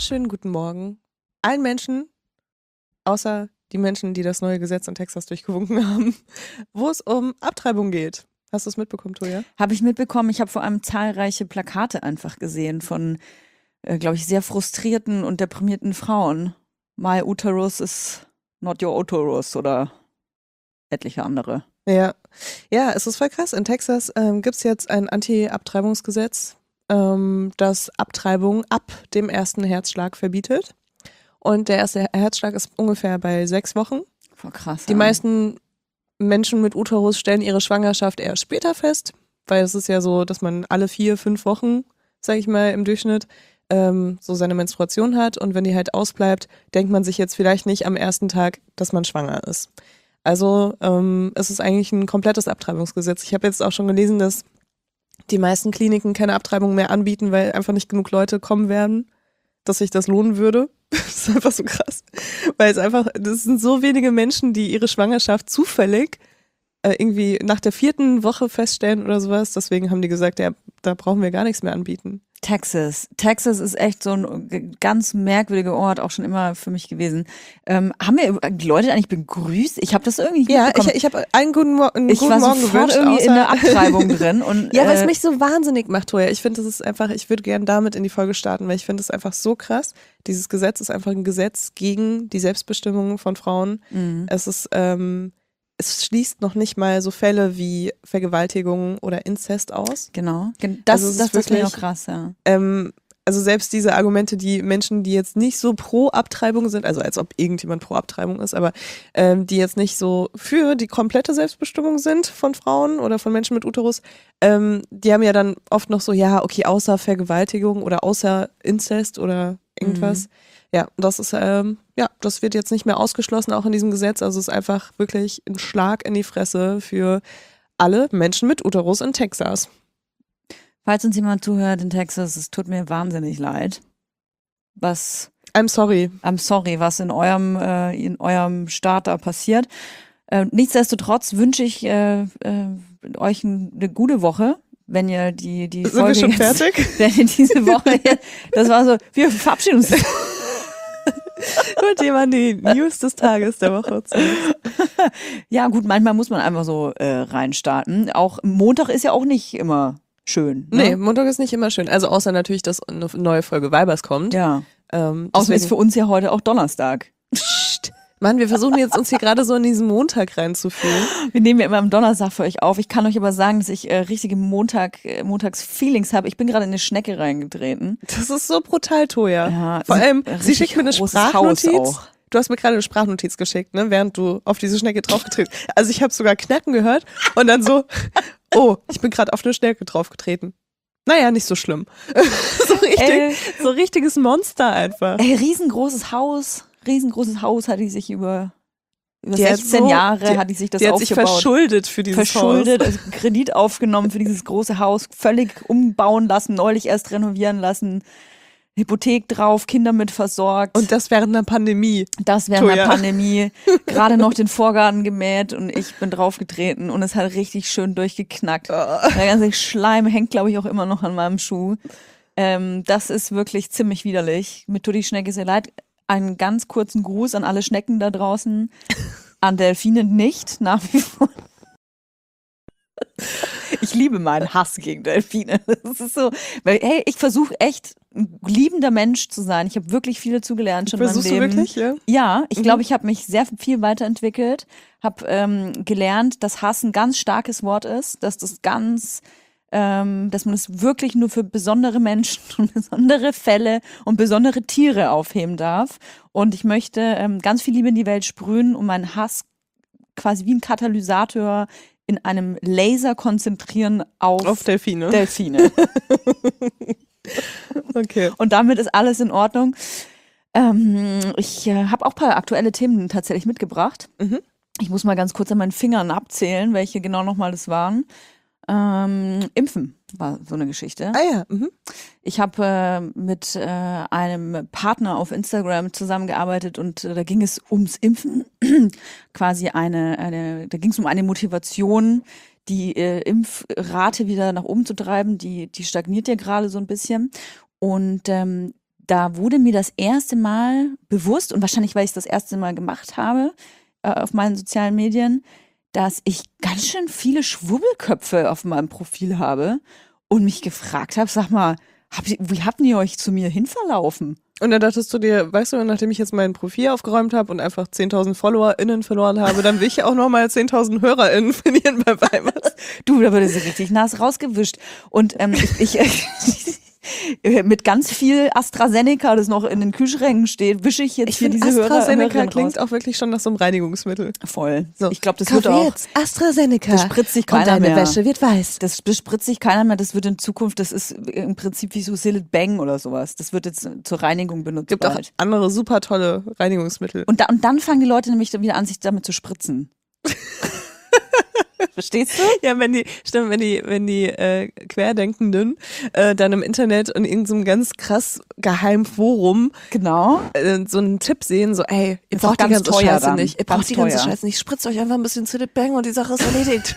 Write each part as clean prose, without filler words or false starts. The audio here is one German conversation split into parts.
wunderschönen guten Morgen allen Menschen, außer die Menschen, die das neue Gesetz in Texas durchgewunken haben, wo es um Abtreibung geht. Hast du es mitbekommen, Toja? Habe ich mitbekommen. Ich habe vor allem zahlreiche Plakate einfach gesehen von, glaube ich, sehr frustrierten und deprimierten Frauen. My uterus is not your uterus oder etliche andere. Ja, es ist voll krass. In Texas gibt es jetzt ein Anti-Abtreibungsgesetz, das Abtreibung ab dem ersten Herzschlag verbietet. Und der erste Herzschlag ist ungefähr bei 6 Wochen. Voll krass. Die meisten Menschen mit Uterus stellen ihre Schwangerschaft erst später fest, weil es ist ja so, dass man alle 4, 5 Wochen, sag ich mal, im Durchschnitt so seine Menstruation hat. Und wenn die halt ausbleibt, denkt man sich jetzt vielleicht nicht am ersten Tag, dass man schwanger ist. Also es ist eigentlich ein komplettes Abtreibungsgesetz. Ich habe jetzt auch schon gelesen, dass die meisten Kliniken keine Abtreibung mehr anbieten, weil einfach nicht genug Leute kommen werden, dass sich das lohnen würde. Das ist einfach so krass. Weil das sind so wenige Menschen, die ihre Schwangerschaft zufällig irgendwie nach der 4. Woche feststellen oder sowas. Deswegen haben die gesagt, ja, da brauchen wir gar nichts mehr anbieten. Texas ist echt so ein ganz merkwürdiger Ort, auch schon immer für mich gewesen. Haben wir die Leute eigentlich begrüßt? Ich habe das irgendwie nicht mitbekommen. Ich habe einen guten Morgen gewünscht. Ich war sofort irgendwie in der Abtreibung drin. Und, ja, weil es mich so wahnsinnig macht, Toja. Ich finde, das ist einfach, ich würde gerne damit in die Folge starten, weil ich finde es einfach so krass. Dieses Gesetz ist einfach ein Gesetz gegen die Selbstbestimmung von Frauen. Mhm. Es schließt noch nicht mal so Fälle wie Vergewaltigung oder Inzest aus. Genau. Das ist mir auch krass, ja. Also selbst diese Argumente, die Menschen, die jetzt nicht so pro Abtreibung sind, also als ob irgendjemand pro Abtreibung ist, aber die jetzt nicht so für die komplette Selbstbestimmung sind von Frauen oder von Menschen mit Uterus, die haben ja dann oft noch so, ja, okay, außer Vergewaltigung oder außer Inzest oder irgendwas. Ja, das ist, das wird jetzt nicht mehr ausgeschlossen, auch in diesem Gesetz. Also es ist einfach wirklich ein Schlag in die Fresse für alle Menschen mit Uterus in Texas. Falls uns jemand zuhört in Texas, es tut mir wahnsinnig leid. I'm sorry, was in eurem Staat da passiert. Nichtsdestotrotz wünsche ich euch eine gute Woche. Wenn ihr die Sind Folge wir schon jetzt, fertig? Wenn ihr diese Woche jetzt, das war so, wir verabschieden uns. Gut, jemand die News des Tages der Woche. Ja gut, manchmal muss man einfach so reinstarten. Auch Montag ist ja auch nicht immer schön. Ne? Nee, Montag ist nicht immer schön. Also außer natürlich, dass eine neue Folge Weibers kommt. Ja. Außerdem ist für uns ja heute auch Donnerstag. Psst. Mann, wir versuchen jetzt uns hier gerade so in diesen Montag reinzufühlen. Wir nehmen ja immer am Donnerstag für euch auf. Ich kann euch aber sagen, dass ich richtige Montags-Feelings habe. Ich bin gerade in eine Schnecke reingetreten. Das ist so brutal, Toja. Ja, vor allem, sie schickt mir eine Sprachnotiz. Du hast mir gerade eine Sprachnotiz geschickt, ne, während du auf diese Schnecke draufgetreten. Also ich habe sogar Knacken gehört und dann so, oh, ich bin gerade auf eine Schnecke draufgetreten. Naja, nicht so schlimm. So richtiges Monster einfach. Ey, riesengroßes Haus hat die sich über 16 Jahre hat die sich das aufgebaut. Die hat sich verschuldet für dieses Haus. Also Kredit aufgenommen für dieses große Haus, völlig umbauen lassen, neulich erst renovieren lassen, Hypothek drauf, Kinder mit versorgt. Und das während einer Pandemie. Gerade noch den Vorgarten gemäht und ich bin draufgetreten und es hat richtig schön durchgeknackt. Der ganze Schleim hängt, glaube ich, auch immer noch an meinem Schuh. Das ist wirklich ziemlich widerlich. Mir tut die Schnecke sehr leid. Einen ganz kurzen Gruß an alle Schnecken da draußen. An Delfine nicht, nach wie vor. Ich liebe meinen Hass gegen Delfine. Das ist so, weil, hey, ich versuche echt ein liebender Mensch zu sein. Ich habe wirklich viel dazu gelernt schon in meinem Leben. Versuchst du wirklich, ja? Ja, ich glaube, ich habe mich sehr viel weiterentwickelt. Habe gelernt, dass Hass ein ganz starkes Wort ist, dass man es wirklich nur für besondere Menschen und besondere Fälle und besondere Tiere aufheben darf. Und ich möchte ganz viel Liebe in die Welt sprühen, um meinen Hass quasi wie ein Katalysator in einem Laser konzentrieren auf Delfine. Okay. Und damit ist alles in Ordnung. Ich habe auch ein paar aktuelle Themen tatsächlich mitgebracht. Mhm. Ich muss mal ganz kurz an meinen Fingern abzählen, welche genau nochmal das waren. Impfen war so eine Geschichte. Ah ja. Mhm. Ich habe mit einem Partner auf Instagram zusammengearbeitet und da ging es ums Impfen. Quasi da ging es um eine Motivation, die Impfrate wieder nach oben zu treiben. Die stagniert ja gerade so ein bisschen. Und da wurde mir das erste Mal bewusst, und wahrscheinlich, weil ich es das erste Mal gemacht habe auf meinen sozialen Medien, dass ich ganz schön viele Schwubbelköpfe auf meinem Profil habe und mich gefragt habe, sag mal, wie habt ihr euch zu mir hinverlaufen? Und dann dachtest du dir, weißt du, nachdem ich jetzt mein Profil aufgeräumt habe und einfach 10.000 FollowerInnen verloren habe, dann will ich auch nochmal 10.000 HörerInnen verlieren bei Weimers. Du, da wurde sie richtig nass rausgewischt. Und ich mit ganz viel AstraZeneca, das noch in den Kühlschränken steht, wische ich jetzt hier diese AstraZeneca klingt auch wirklich schon nach so einem Reinigungsmittel. Voll. So. Ich glaube, das wird auch. Jetzt AstraZeneca. Das spritzt sich und keiner deine mehr. Wäsche wird weiß. Das bespritzt sich keiner mehr. Das wird in Zukunft, das ist im Prinzip wie so Silent Bang oder sowas. Das wird jetzt zur Reinigung benutzt. Gibt auch andere super tolle Reinigungsmittel. Und dann fangen die Leute nämlich wieder an, sich damit zu spritzen. Verstehst du? Ja, wenn die Querdenkenden dann im Internet in irgendeinem ganz krass geheimen Forum genau so einen Tipp sehen, so ey, ihr braucht die ganze Scheiße nicht. Ihr braucht die ganze Scheiße nicht. Spritzt euch einfach ein bisschen Silent Bang und die Sache ist erledigt.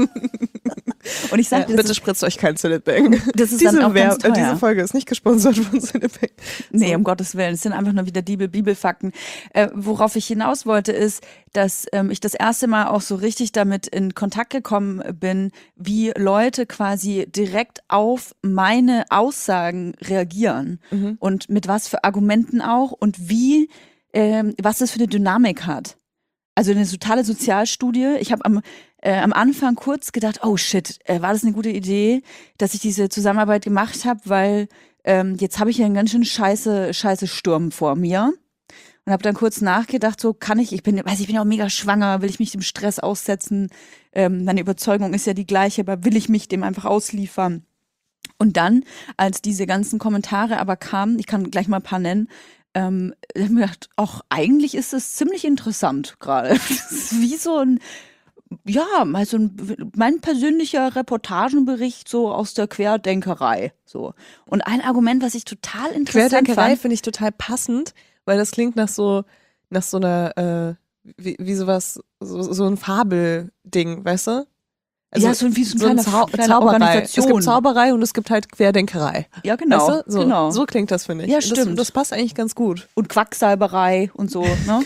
Und ich sage, bitte spritzt euch kein Silent Bang. Das ist dann auch ganz teuer. Diese Folge ist nicht gesponsert von Silent Bang. Nee, um Gottes Willen. Es sind einfach nur wieder Bibelfakten. Worauf ich hinaus wollte, ist, dass ich das erste Mal auch so richtig damit in Kontakt gekommen bin, wie Leute quasi direkt auf meine Aussagen reagieren und mit was für Argumenten auch und was das für eine Dynamik hat. Also eine totale Sozialstudie. Ich habe am Anfang kurz gedacht, oh shit, war das eine gute Idee, dass ich diese Zusammenarbeit gemacht habe, weil jetzt habe ich ja einen ganz schön scheiße Sturm vor mir. Und habe dann kurz nachgedacht, so ich bin ja auch mega schwanger, will ich mich dem Stress aussetzen? Meine Überzeugung ist ja die gleiche, aber will ich mich dem einfach ausliefern? Und dann, als diese ganzen Kommentare aber kamen, ich kann gleich mal ein paar nennen, habe ich mir gedacht, auch eigentlich ist es ziemlich interessant gerade. Das ist wie so mein persönlicher Reportagenbericht so aus der Querdenkerei. So. Und ein Argument, was ich total interessant Querdenkerei finde ich total passend, weil das klingt nach so einer, wie sowas, so ein Fabelding, weißt du? Also ja, so wie so eine kleine Zauberei. Organisation. Es gibt Zauberei und es gibt halt Querdenkerei. Ja, genau. Weißt du? Genau. So klingt das, finde ich. Ja, stimmt. Das passt eigentlich ganz gut. Und Quacksalberei und so, ne?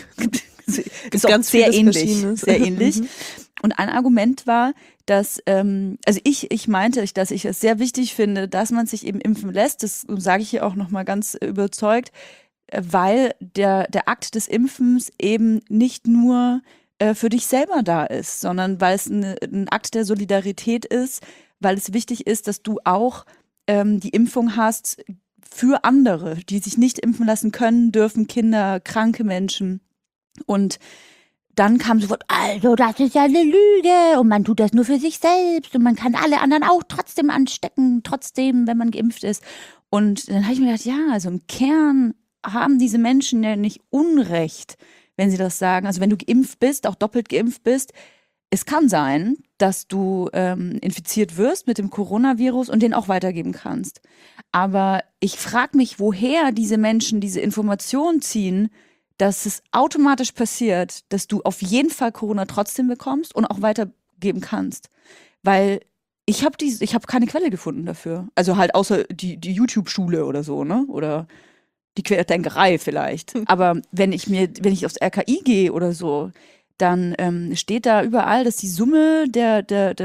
Ist auch ganz sehr ähnlich. Sehr ähnlich. Und ein Argument war, dass, also ich meinte, dass ich es sehr wichtig finde, dass man sich eben impfen lässt. Das sage ich hier auch nochmal ganz überzeugt, weil der Akt des Impfens eben nicht nur für dich selber da ist, sondern weil es ein Akt der Solidarität ist, weil es wichtig ist, dass du auch die Impfung hast für andere, die sich nicht impfen lassen können, dürfen, Kinder, kranke Menschen. Und dann kam sofort, also das ist ja eine Lüge und man tut das nur für sich selbst und man kann alle anderen auch trotzdem anstecken, trotzdem, wenn man geimpft ist. Und dann habe ich mir gedacht, ja, also im Kern haben diese Menschen ja nicht Unrecht, wenn sie das sagen. Also wenn du geimpft bist, auch doppelt geimpft bist, es kann sein, dass du infiziert wirst mit dem Coronavirus und den auch weitergeben kannst. Aber ich frage mich, woher diese Menschen diese Information ziehen, dass es automatisch passiert, dass du auf jeden Fall Corona trotzdem bekommst und auch weitergeben kannst. Weil ich habe keine Quelle gefunden dafür. Also halt außer die YouTube-Schule oder so, ne? Oder die Querdenkerei vielleicht. Aber wenn ich aufs RKI gehe oder so, dann steht da überall, dass die Summe der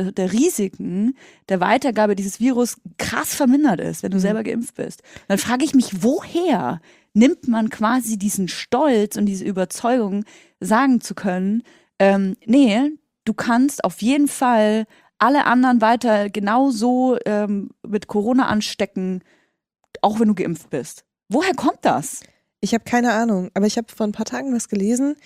Risiken der Weitergabe dieses Virus krass vermindert ist, wenn du selber geimpft bist. Und dann frage ich mich, woher nimmt man quasi diesen Stolz und diese Überzeugung, sagen zu können, nee, du kannst auf jeden Fall alle anderen weiter genauso mit Corona anstecken, auch wenn du geimpft bist. Woher kommt das? Ich habe keine Ahnung, aber ich habe vor ein paar Tagen was gelesen.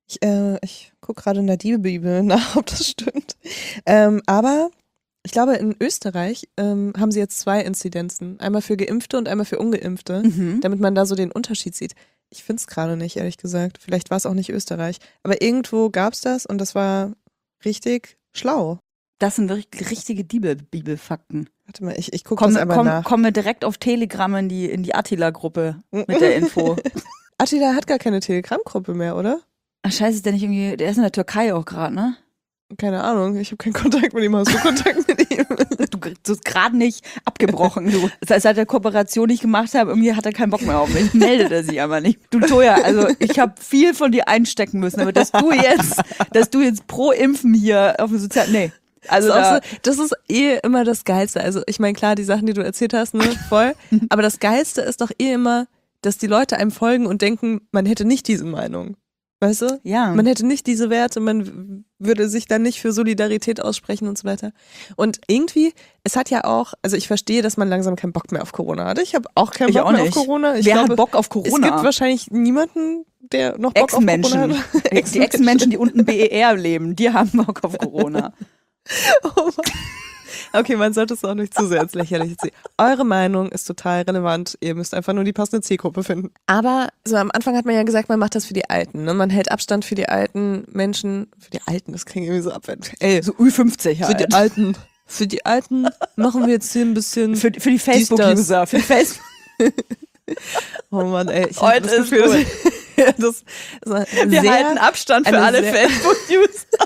Ich gucke gerade in der Bibel nach, ob das stimmt. Aber ich glaube, in Österreich haben sie jetzt 2 Inzidenzen. Einmal für Geimpfte und einmal für Ungeimpfte, damit man da so den Unterschied sieht. Ich finde es gerade nicht, ehrlich gesagt. Vielleicht war es auch nicht Österreich. Aber irgendwo gab es das und das war richtig schlau. Das sind richtige Bibelfakten. Warte mal, ich gucke das aber nach. Kommen wir direkt auf Telegram in die Attila-Gruppe mit der Info. Attila hat gar keine Telegram-Gruppe mehr, oder? Ach scheiße, der ist in der Türkei auch gerade, ne? Keine Ahnung, ich habe keinen Kontakt mit ihm. Hast du Kontakt mit ihm? Du hast gerade nicht abgebrochen. Du. Das heißt, seit der Kooperation nicht gemacht habe, irgendwie hat er keinen Bock mehr auf mich. Meldet er sich aber nicht. Du Toja, also ich habe viel von dir einstecken müssen, aber dass du jetzt pro Impfen hier auf dem Sozialen, nee. Also das ist immer das Geilste. Also ich meine, klar, die Sachen, die du erzählt hast, ne, voll. Aber das Geilste ist doch immer, dass die Leute einem folgen und denken, man hätte nicht diese Meinung. Weißt du? Ja. Man hätte nicht diese Werte, man würde sich dann nicht für Solidarität aussprechen und so weiter. Und irgendwie, es hat ja auch, also ich verstehe, dass man langsam keinen Bock mehr auf Corona hat. Ich habe auch keinen Bock mehr auf Corona. Wer hat Bock auf Corona? Es gibt wahrscheinlich niemanden, der noch Bock auf Corona hat. Die Ex-Menschen, die unten BER leben, die haben Bock auf Corona. Oh Mann. Okay, man sollte es auch nicht zu sehr ins Lächerliche ziehen. Eure Meinung ist total relevant. Ihr müsst einfach nur die passende Zielgruppe finden. Aber so am Anfang hat man ja gesagt, man macht das für die Alten. Ne? Man hält Abstand für die alten Menschen. Für die Alten, das klingt irgendwie so abwertend. Ey, so Ü50 halt. Für die Alten. Für die Alten machen wir jetzt hier ein bisschen. Für die Facebook-User. Für die Facebook. Oh Mann, ey. Ich heute das Gefühl, ist gut. Wir halten Abstand für alle Facebook-User.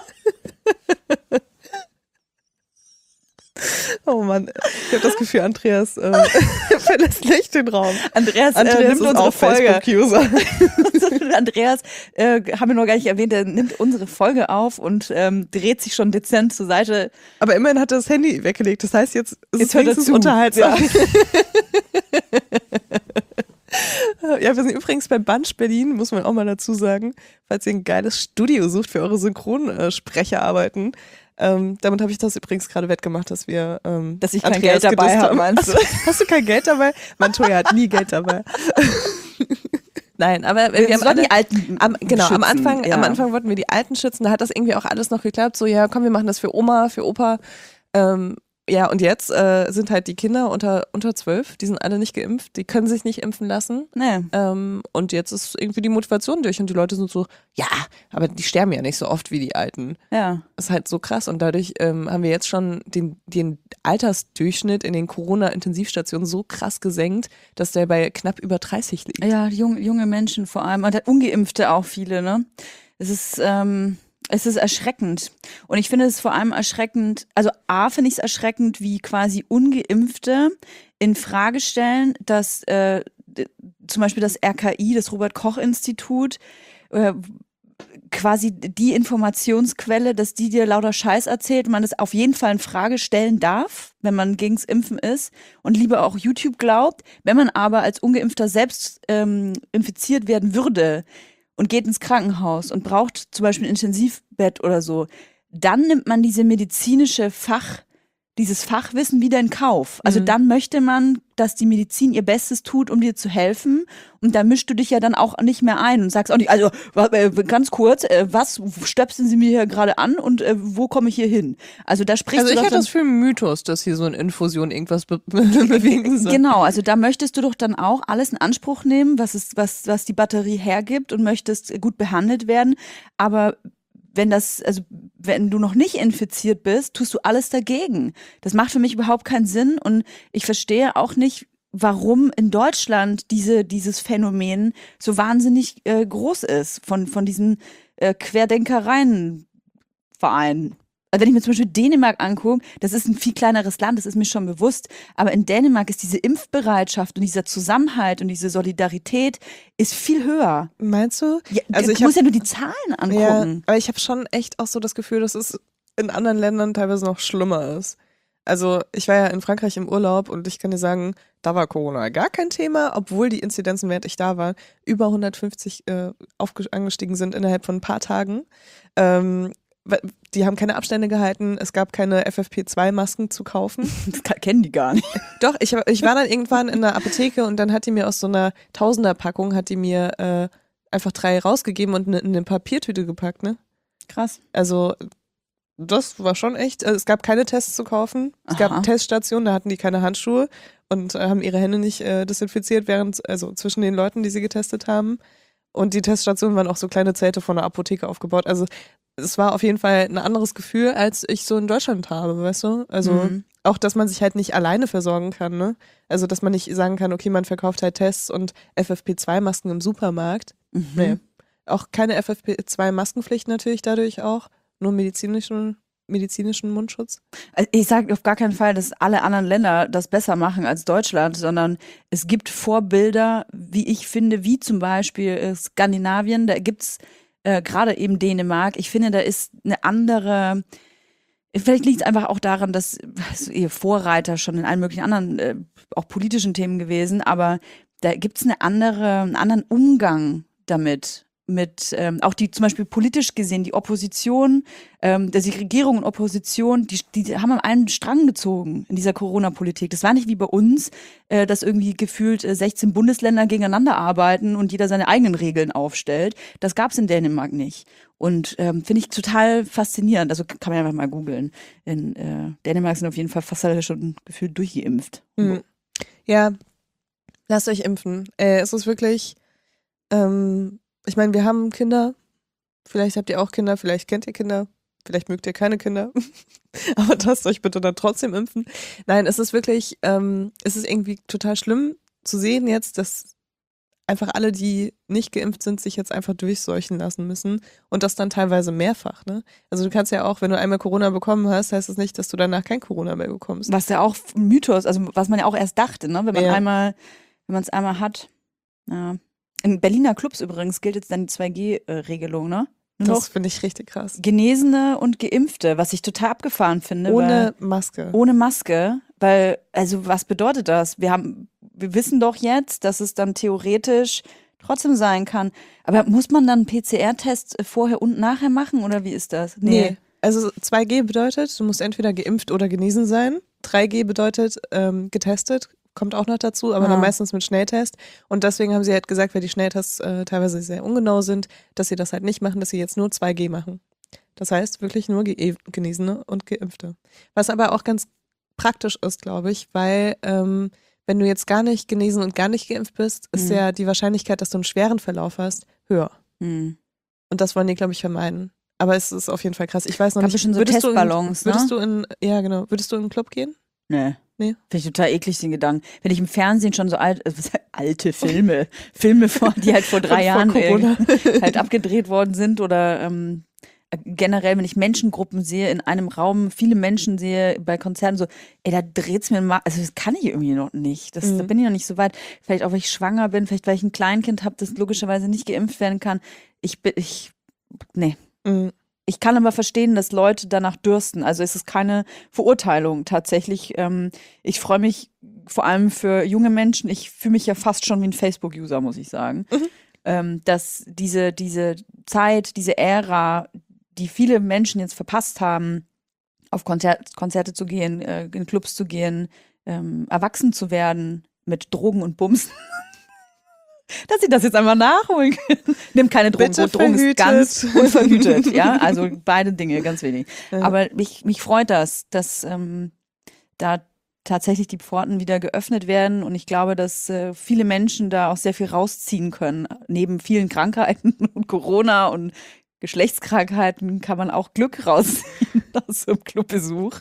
Oh Mann, ich habe das Gefühl, Andreas verlässt nicht den Raum. Andreas nimmt unsere Folge. Andreas, haben wir noch gar nicht erwähnt, der nimmt unsere Folge auf und dreht sich schon dezent zur Seite. Aber immerhin hat er das Handy weggelegt, das heißt, jetzt ist es wenigstens unterhaltsam. Ja, wir sind übrigens bei Bunch Berlin, muss man auch mal dazu sagen, falls ihr ein geiles Studio sucht für eure Synchronsprecherarbeiten. Damit habe ich das übrigens gerade wettgemacht, dass wir dass ich kein Geld dabei habe, meinst du? Hast du kein Geld dabei? Mantoya hat nie Geld dabei. Nein, aber wir haben alle, die Alten am Anfang wollten wir die Alten schützen, da hat das irgendwie auch alles noch geklappt, so ja, komm, wir machen das für Oma, für Opa. Ja, und jetzt sind halt die Kinder unter 12, die sind alle nicht geimpft, die können sich nicht impfen lassen. Nee. Und jetzt ist irgendwie die Motivation durch und die Leute sind so, ja, aber die sterben ja nicht so oft wie die Alten. Ja. Das ist halt so krass und dadurch haben wir jetzt schon den Altersdurchschnitt in den Corona-Intensivstationen so krass gesenkt, dass der bei knapp über 30 liegt. Ja, junge Menschen vor allem und Ungeimpfte auch viele, ne? Es ist erschreckend. Und ich finde es vor allem erschreckend, also A, finde ich es erschreckend, wie quasi Ungeimpfte in Frage stellen, dass zum Beispiel das RKI, das Robert-Koch-Institut, quasi die Informationsquelle, dass die dir lauter Scheiß erzählt, man das auf jeden Fall in Frage stellen darf, wenn man gegens Impfen ist und lieber auch YouTube glaubt. Wenn man aber als Ungeimpfter selbst infiziert werden würde, und geht ins Krankenhaus und braucht zum Beispiel ein Intensivbett oder so, dann nimmt man dieses Fachwissen wieder in Kauf. Also dann möchte man, dass die Medizin ihr Bestes tut, um dir zu helfen. Und da mischst du dich ja dann auch nicht mehr ein und sagst auch nicht, also ganz kurz, was stöpseln Sie mir hier gerade an und wo komme ich hier hin? Also da sprichst du doch. Also ich hätte das für einen Mythos, dass hier so eine Infusion irgendwas bewegen soll. Genau, also da möchtest du doch dann auch alles in Anspruch nehmen, was die Batterie hergibt und möchtest gut behandelt werden. Aber wenn du noch nicht infiziert bist, tust du alles dagegen. Das macht für mich überhaupt keinen Sinn und ich verstehe auch nicht, warum in Deutschland dieses Phänomen so wahnsinnig groß ist von diesen Querdenkereien-Vereinen. Also wenn ich mir zum Beispiel Dänemark angucke, das ist ein viel kleineres Land, das ist mir schon bewusst, aber in Dänemark ist diese Impfbereitschaft und dieser Zusammenhalt und diese Solidarität ist viel höher. Meinst du? Ja, also du musst ja nur die Zahlen angucken. Ja, aber ich habe schon echt auch so das Gefühl, dass es in anderen Ländern teilweise noch schlimmer ist. Also ich war ja in Frankreich im Urlaub und ich kann dir sagen, da war Corona gar kein Thema, obwohl die Inzidenzen, während ich da war, über 150 angestiegen sind innerhalb von ein paar Tagen. Die haben keine Abstände gehalten, es gab keine FFP2-Masken zu kaufen. Das kennen die gar nicht. Doch, ich war dann irgendwann in der Apotheke und dann hat die mir aus so einer Tausender-Packung, hat die mir einfach 3 rausgegeben und in eine Papiertüte gepackt, ne? Krass. Also das war schon echt, es gab keine Tests zu kaufen, es gab Teststationen, da hatten die keine Handschuhe und haben ihre Hände nicht desinfiziert, also zwischen den Leuten, die sie getestet haben. Und die Teststationen waren auch so kleine Zelte von der Apotheke aufgebaut. Also es war auf jeden Fall ein anderes Gefühl, als ich so in Deutschland habe, weißt du? Also auch, dass man sich halt nicht alleine versorgen kann, ne? Also, dass man nicht sagen kann, okay, man verkauft halt Tests und FFP2-Masken im Supermarkt. Nee. Auch keine FFP2-Maskenpflicht natürlich dadurch auch, nur medizinischen medizinischen Mundschutz? Also ich sage auf gar keinen Fall, dass alle anderen Länder das besser machen als Deutschland, sondern es gibt Vorbilder, wie ich finde, wie zum Beispiel Skandinavien, da gibt's gerade eben Dänemark. Ich finde, da ist eine andere, vielleicht liegt es einfach auch daran, dass ihr Vorreiter schon in allen möglichen anderen, auch politischen Themen gewesen, aber da gibt's einen anderen Umgang damit. Mit auch die zum Beispiel politisch gesehen, die Opposition, die Regierung und Opposition, die haben an einen Strang gezogen in dieser Corona-Politik. Das war nicht wie bei uns, dass irgendwie gefühlt 16 Bundesländer gegeneinander arbeiten und jeder seine eigenen Regeln aufstellt. Das gab es in Dänemark nicht. Und finde ich total faszinierend. Also kann man einfach mal googeln. In Dänemark sind auf jeden Fall fast alle schon gefühlt durchgeimpft. Mhm. Ja, lasst euch impfen. Es ist wirklich ich meine, wir haben Kinder, vielleicht habt ihr auch Kinder, vielleicht kennt ihr Kinder, vielleicht mögt ihr keine Kinder, aber lasst euch bitte dann trotzdem impfen. Nein, es ist wirklich, es ist irgendwie total schlimm zu sehen jetzt, dass einfach alle, die nicht geimpft sind, sich jetzt einfach durchseuchen lassen müssen und das dann teilweise mehrfach, ne? Also du kannst ja auch, wenn du einmal Corona bekommen hast, heißt das nicht, dass du danach kein Corona mehr bekommst. Was ja auch Mythos, also was man ja auch erst dachte, ne? Wenn man es einmal hat, ja. In Berliner Clubs übrigens gilt jetzt dann die 2G-Regelung, ne? Das finde ich richtig krass. Genesene und Geimpfte, was ich total abgefahren finde. Ohne Maske. Ohne Maske, weil, also was bedeutet das? Wir wissen doch jetzt, dass es dann theoretisch trotzdem sein kann. Aber muss man dann einen PCR-Test vorher und nachher machen oder wie ist das? Nee. Also 2G bedeutet, du musst entweder geimpft oder genesen sein. 3G bedeutet getestet. Kommt auch noch dazu, aber dann meistens mit Schnelltest. Und deswegen haben sie halt gesagt, weil die Schnelltests teilweise sehr ungenau sind, dass sie das halt nicht machen, dass sie jetzt nur 2G machen. Das heißt wirklich nur Genesene und Geimpfte. Was aber auch ganz praktisch ist, glaube ich, weil wenn du jetzt gar nicht genesen und gar nicht geimpft bist, ist ja die Wahrscheinlichkeit, dass du einen schweren Verlauf hast, höher. Und das wollen die, glaube ich, vermeiden. Aber es ist auf jeden Fall krass. Ich weiß noch nicht, so Testballons, würdest du in einen Club gehen? Nee. Finde ich total eklig, den Gedanken. Wenn ich im Fernsehen schon so alte Filme die halt vor 3 Jahren halt abgedreht worden sind oder generell, wenn ich Menschengruppen sehe, in einem Raum viele Menschen sehe, bei Konzerten so, da dreht's mir mal, also das kann ich irgendwie noch nicht. Da bin ich noch nicht so weit. Vielleicht auch, weil ich schwanger bin, vielleicht, weil ich ein Kleinkind habe, das logischerweise nicht geimpft werden kann. Nee. Ich kann aber verstehen, dass Leute danach dürsten. Also es ist keine Verurteilung tatsächlich. Ich freue mich vor allem für junge Menschen. Ich fühle mich ja fast schon wie ein Facebook-User, muss ich sagen. Dass diese Zeit, diese Ära, die viele Menschen jetzt verpasst haben, auf Konzerte zu gehen, in Clubs zu gehen, erwachsen zu werden mit Drogen und Bumsen. Dass sie das jetzt einmal nachholen können. Nimm keine Drogen. Drogen ist ganz unverhütet. Ja, also beide Dinge, ganz wenig. Ja. Aber mich freut das, dass da tatsächlich die Pforten wieder geöffnet werden. Und ich glaube, dass viele Menschen da auch sehr viel rausziehen können. Neben vielen Krankheiten und Corona und Geschlechtskrankheiten kann man auch Glück rausziehen aus so einem Clubbesuch.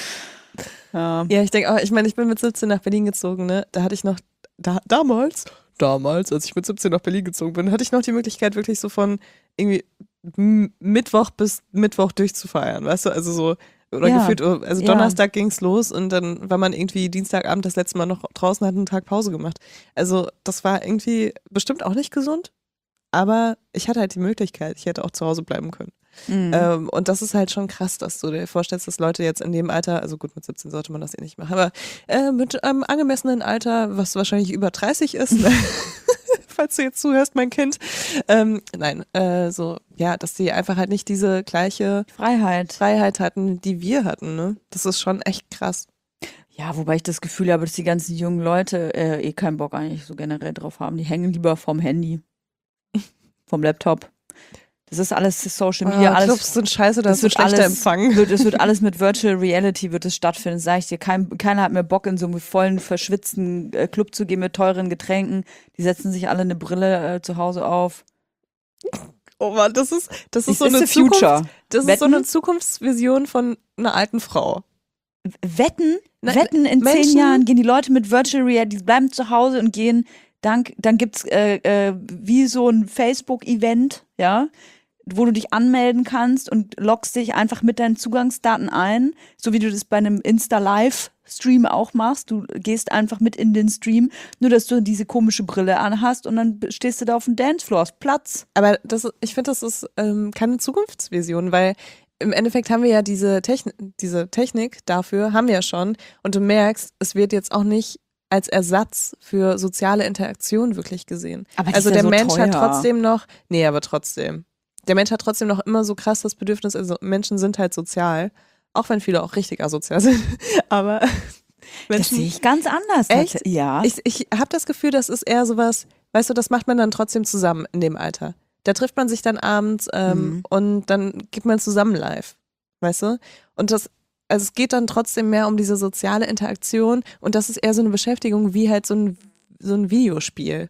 Ja, ich denke auch, ich meine, ich bin mit 17 nach Berlin gezogen, ne? Da hatte ich noch, damals, als ich mit 17 nach Berlin gezogen bin, hatte ich noch die Möglichkeit, wirklich so von irgendwie Mittwoch bis Mittwoch durchzufeiern, weißt du, also so, oder gefühlt, also Donnerstag ging's los und dann war man irgendwie Dienstagabend das letzte Mal noch draußen, hat einen Tag Pause gemacht. Also das war irgendwie bestimmt auch nicht gesund, aber ich hatte halt die Möglichkeit, ich hätte auch zu Hause bleiben können. Und das ist halt schon krass, dass du dir vorstellst, dass Leute jetzt in dem Alter, also gut, mit 17 sollte man das eh nicht machen, aber mit einem angemessenen Alter, was wahrscheinlich über 30 ist, falls du jetzt zuhörst, mein Kind, dass die einfach halt nicht diese gleiche Freiheit hatten, die wir hatten, ne? Das ist schon echt krass. Ja, wobei ich das Gefühl habe, dass die ganzen jungen Leute keinen Bock eigentlich so generell drauf haben. Die hängen lieber vom Handy, vom Laptop. Das ist alles Social Media. Alles, Clubs sind scheiße, das wird schlechter empfangen. Es wird alles mit Virtual Reality wird es stattfinden, sag ich dir. Keiner hat mehr Bock, in so einem vollen, verschwitzten Club zu gehen mit teuren Getränken. Die setzen sich alle eine Brille zu Hause auf. Oh Mann, das ist so eine Future. Das ist so eine Zukunftsvision von einer alten Frau. Wetten in 10 Jahren gehen die Leute mit Virtual Reality, die bleiben zu Hause und gehen, dann gibt's wie so ein Facebook-Event, ja. wo du dich anmelden kannst und loggst dich einfach mit deinen Zugangsdaten ein, so wie du das bei einem Insta-Live-Stream auch machst. Du gehst einfach mit in den Stream, nur dass du diese komische Brille anhast und dann stehst du da auf dem Dancefloor, hast Platz. Aber ich finde, das ist keine Zukunftsvision, weil im Endeffekt haben wir ja diese Technik dafür, haben wir ja schon. Und du merkst, es wird jetzt auch nicht als Ersatz für soziale Interaktion wirklich gesehen. Aber das also ist ja der so Mensch teuer. hat trotzdem noch, nee, aber trotzdem. Der Mensch hat trotzdem noch immer so krass das Bedürfnis, also Menschen sind halt sozial, auch wenn viele auch richtig asozial sind, aber Das Menschen, sehe ich ganz anders. Echt? Ja. ich habe das Gefühl, das ist eher sowas, weißt du, das macht man dann trotzdem zusammen in dem Alter. Da trifft man sich dann abends und dann geht man zusammen live, weißt du? Und also es geht dann trotzdem mehr um diese soziale Interaktion und das ist eher so eine Beschäftigung wie halt so ein Videospiel.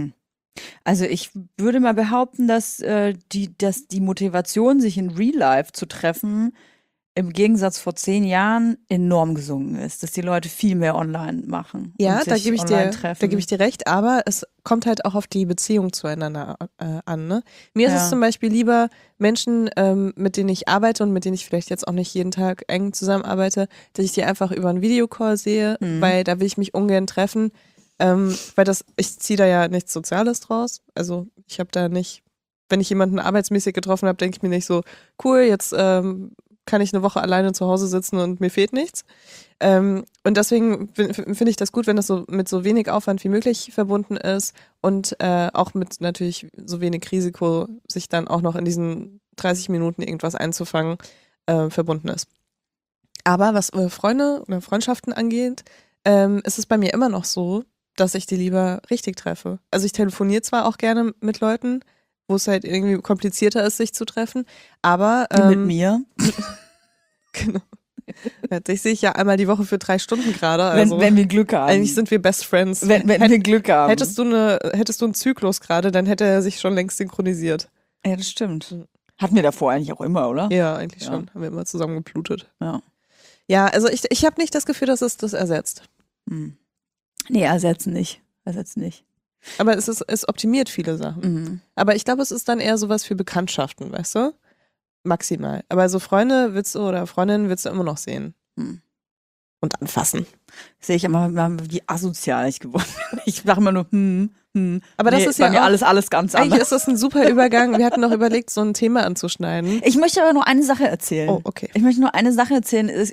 Also ich würde mal behaupten, dass die Motivation, sich in Real Life zu treffen, im Gegensatz vor 10 Jahren enorm gesunken ist, dass die Leute viel mehr online machen. Ja, und da sich gebe ich online dir, treffen. da gebe ich dir recht, aber es kommt halt auch auf die Beziehung zueinander an. Ne? Mir ist es zum Beispiel lieber, Menschen, mit denen ich arbeite und mit denen ich vielleicht jetzt auch nicht jeden Tag eng zusammenarbeite, dass ich die einfach über einen Videocall sehe, weil da will ich mich ungern treffen, weil ich ziehe da ja nichts Soziales draus. Also ich habe da nicht, wenn ich jemanden arbeitsmäßig getroffen habe, denke ich mir nicht so, cool, jetzt kann ich eine Woche alleine zu Hause sitzen und mir fehlt nichts. Und deswegen finde ich das gut, wenn das so mit so wenig Aufwand wie möglich verbunden ist und auch mit natürlich so wenig Risiko, sich dann auch noch in diesen 30 Minuten irgendwas einzufangen, verbunden ist. Aber was Freunde oder Freundschaften angeht, ist es bei mir immer noch so, dass ich die lieber richtig treffe. Also ich telefoniere zwar auch gerne mit Leuten, wo es halt irgendwie komplizierter ist, sich zu treffen, aber mit mir. Genau. Ich sehe ich ja einmal die Woche für 3 Stunden gerade. Also wenn wir Glück haben. eigentlich sind wir Best Friends. Wenn wir Glück haben. Hättest du einen Zyklus gerade, dann hätte er sich schon längst synchronisiert. Ja, das stimmt. Hatten wir davor eigentlich auch immer, oder? Ja, eigentlich schon. Haben wir immer zusammen geblutet. Ja. Ja, also ich habe nicht das Gefühl, dass es das ersetzt. Nee, ersetzen nicht. Aber es optimiert viele Sachen. Aber ich glaube, es ist dann eher sowas für Bekanntschaften, weißt du? Maximal. Aber so Freunde oder Freundinnen willst du immer noch sehen. Und anfassen. Sehe ich immer, wie asozial ich geworden bin. Ich sage immer nur, Aber das ist ja bei mir auch, alles ganz anders. eigentlich ist das ein super Übergang. Wir hatten noch überlegt, so ein Thema anzuschneiden. Ich möchte aber nur eine Sache erzählen. Oh, okay. Ich möchte nur eine Sache erzählen, ist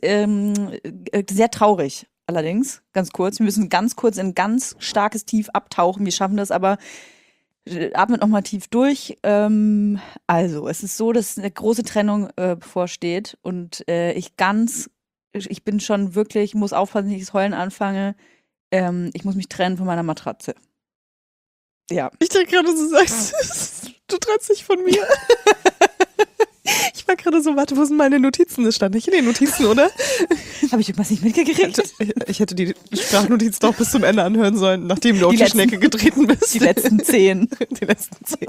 sehr traurig allerdings, ganz kurz. Wir müssen ganz kurz in ein ganz starkes Tief abtauchen. Wir schaffen das aber. Atmet nochmal tief durch. Also, es ist so, dass eine große Trennung bevorsteht und ich bin schon wirklich, muss aufpassen, dass ich das Heulen anfange. Ich muss mich trennen von meiner Matratze. Ja. Ich dachte gerade, du sagst, du trennst dich von mir. Ich war gerade so, warte, wo sind meine Notizen? Das stand nicht in den Notizen, oder? Habe ich irgendwas nicht mitgekriegt? Ich hätte die Sprachnotiz doch bis zum Ende anhören sollen, nachdem du auf die Schnecke getreten bist. Die letzten 10. Die letzten 10.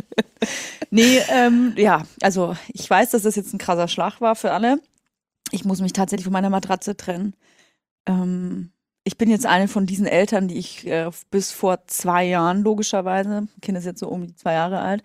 Nee, ja, also ich weiß, dass das jetzt ein krasser Schlag war für alle. Ich muss mich tatsächlich von meiner Matratze trennen. Ich bin jetzt eine von diesen Eltern, die ich bis vor 2 Jahren logischerweise, Kind ist jetzt so um die 2 Jahre alt,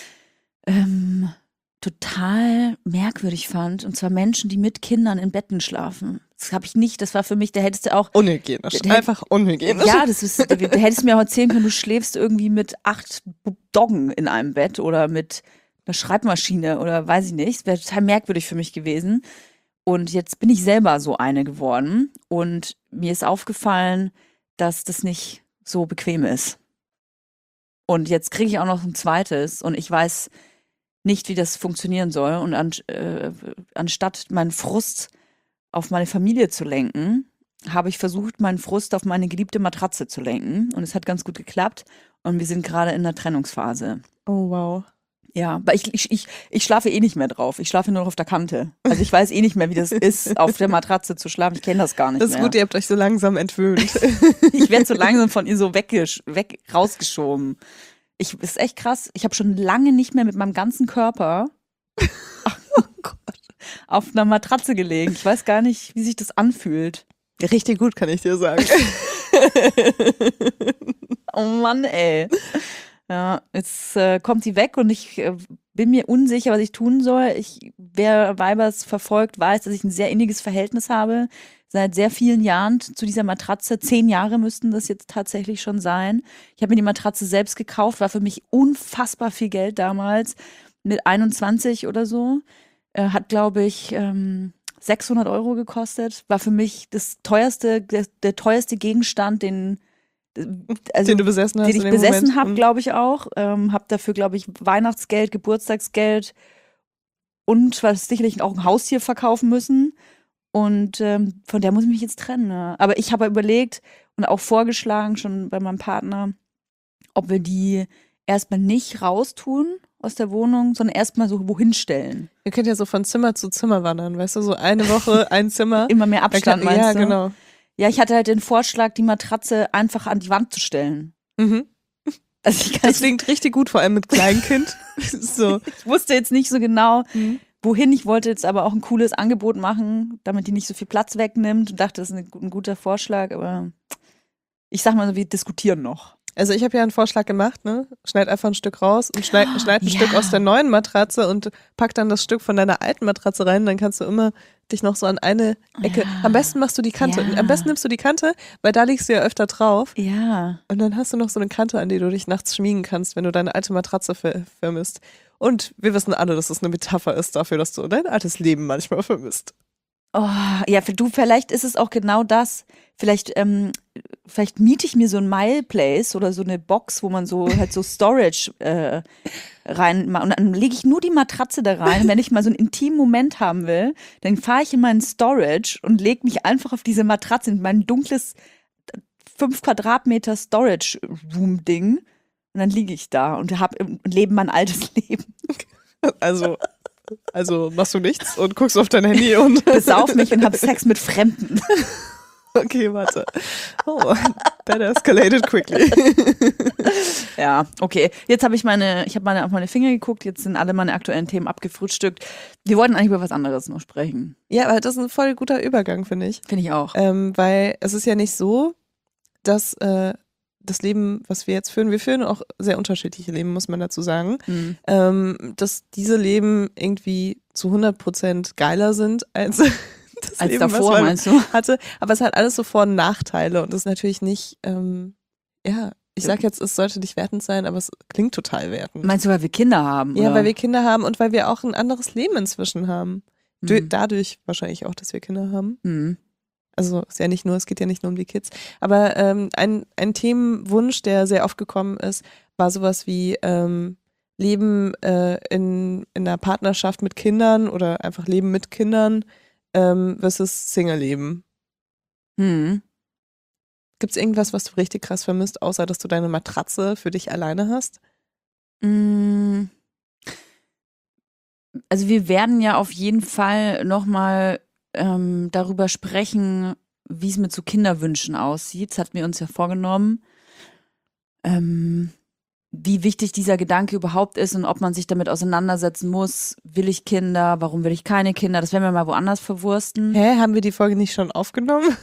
total merkwürdig fand. Und zwar Menschen, die mit Kindern in Betten schlafen. Das habe ich nicht, das war für mich, da hättest du auch... Unhygienisch, einfach unhygienisch. Ja, da hättest du mir auch erzählen können, du schläfst irgendwie mit 8 Doggen in einem Bett oder mit einer Schreibmaschine oder weiß ich nicht. Das wäre total merkwürdig für mich gewesen. Und jetzt bin ich selber so eine geworden und mir ist aufgefallen, dass das nicht so bequem ist. Und jetzt kriege ich auch noch ein zweites und ich weiß nicht, wie das funktionieren soll. Und anstatt meinen Frust auf meine Familie zu lenken, habe ich versucht, meinen Frust auf meine geliebte Matratze zu lenken. Und es hat ganz gut geklappt. Und wir sind gerade in der Trennungsphase. Oh, wow. Ja, weil ich schlafe eh nicht mehr drauf. Ich schlafe nur noch auf der Kante. Also ich weiß eh nicht mehr, wie das ist, auf der Matratze zu schlafen. Ich kenne das gar nicht mehr. Das ist gut, ihr habt euch so langsam entwöhnt. Ich werde so langsam von ihr so rausgeschoben. Ist echt krass. Ich habe schon lange nicht mehr mit meinem ganzen Körper auf einer Matratze gelegen. Ich weiß gar nicht, wie sich das anfühlt. Richtig gut, kann ich dir sagen. Oh Mann, ey. Ja, jetzt kommt sie weg und ich bin mir unsicher, was ich tun soll. Wer Weibers verfolgt, weiß, dass ich ein sehr inniges Verhältnis habe. Seit sehr vielen Jahren zu dieser Matratze. 10 Jahre müssten das jetzt tatsächlich schon sein. Ich habe mir die Matratze selbst gekauft, war für mich unfassbar viel Geld damals. Mit 21 oder so. Hat, glaube ich, 600 € gekostet. War für mich der teuerste Gegenstand, den du besessen hast. Den ich besessen habe, glaube ich auch. Habe dafür, glaube ich, Weihnachtsgeld, Geburtstagsgeld und was sicherlich auch ein Haustier verkaufen müssen. Und von der muss ich mich jetzt trennen. Ne? Aber ich habe überlegt und auch vorgeschlagen, schon bei meinem Partner, ob wir die erstmal nicht raustun aus der Wohnung, sondern erstmal so wohin stellen. Ihr könnt ja so von Zimmer zu Zimmer wandern, weißt du, so eine Woche, ein Zimmer. Immer mehr Abstand, meinst du? Ja, genau. Ja, ich hatte halt den Vorschlag, die Matratze einfach an die Wand zu stellen. Mhm. Also das klingt richtig gut, vor allem mit Kleinkind. So. Ich wusste jetzt nicht so genau, wohin. Ich wollte jetzt aber auch ein cooles Angebot machen, damit die nicht so viel Platz wegnimmt und dachte, das ist ein guter Vorschlag, aber ich sag mal so, wir diskutieren noch. Also ich habe ja einen Vorschlag gemacht, ne? Schneid einfach ein Stück raus und schneid ein Stück aus der neuen Matratze und pack dann das Stück von deiner alten Matratze rein, dann kannst du immer dich noch so an eine Ecke, am besten machst du die Kante, am besten nimmst du die Kante, weil da liegst du ja öfter drauf. Ja. Und dann hast du noch so eine Kante, an die du dich nachts schmiegen kannst, wenn du deine alte Matratze vermisst. Und wir wissen alle, dass es eine Metapher ist dafür, dass du dein altes Leben manchmal vermisst. Oh, ja, vielleicht ist es auch genau das. Vielleicht miete ich mir so ein MyPlace oder so eine Box, wo man so halt so Storage rein macht. Und dann lege ich nur die Matratze da rein. Wenn ich mal so einen intimen Moment haben will, dann fahre ich in meinen Storage und lege mich einfach auf diese Matratze in mein dunkles 5 Quadratmeter Storage-Room-Ding. Und dann liege ich da und lebe mein altes Leben. Also machst du nichts und guckst auf dein Handy und besauf mich und hab Sex mit Fremden. Okay, warte. Oh, that escalated quickly. Ja, okay. Jetzt habe ich auf meine Finger geguckt, jetzt sind alle meine aktuellen Themen abgefrühstückt. Wir wollten eigentlich über was anderes noch sprechen. Ja, aber das ist ein voll guter Übergang, finde ich. Finde ich auch. Weil es ist ja nicht so, dass das Leben, was wir jetzt führen, wir führen auch sehr unterschiedliche Leben, muss man dazu sagen, dass diese Leben irgendwie zu 100% geiler sind als das als Leben, davor, was man meinst du? hatte. Aber es hat alles so Vor- und Nachteile und das ist natürlich nicht, ich sag jetzt, es sollte nicht wertend sein, aber es klingt total wertend. Meinst du, weil wir Kinder haben? Ja, oder? weil wir Kinder haben und weil wir auch ein anderes Leben inzwischen haben. Dadurch wahrscheinlich auch, dass wir Kinder haben. Mhm. Also es geht ja nicht nur um die Kids. Aber ein Themenwunsch, der sehr oft gekommen ist, war sowas wie Leben in einer Partnerschaft mit Kindern oder einfach Leben mit Kindern versus Single-Leben. Gibt es irgendwas, was du richtig krass vermisst, außer dass du deine Matratze für dich alleine hast? Also wir werden ja auf jeden Fall nochmal darüber sprechen, wie es mit so Kinderwünschen aussieht. Das hatten wir uns ja vorgenommen. Wie wichtig dieser Gedanke überhaupt ist und ob man sich damit auseinandersetzen muss. Will ich Kinder? Warum will ich keine Kinder? Das werden wir mal woanders verwursten. Hä? Haben wir die Folge nicht schon aufgenommen?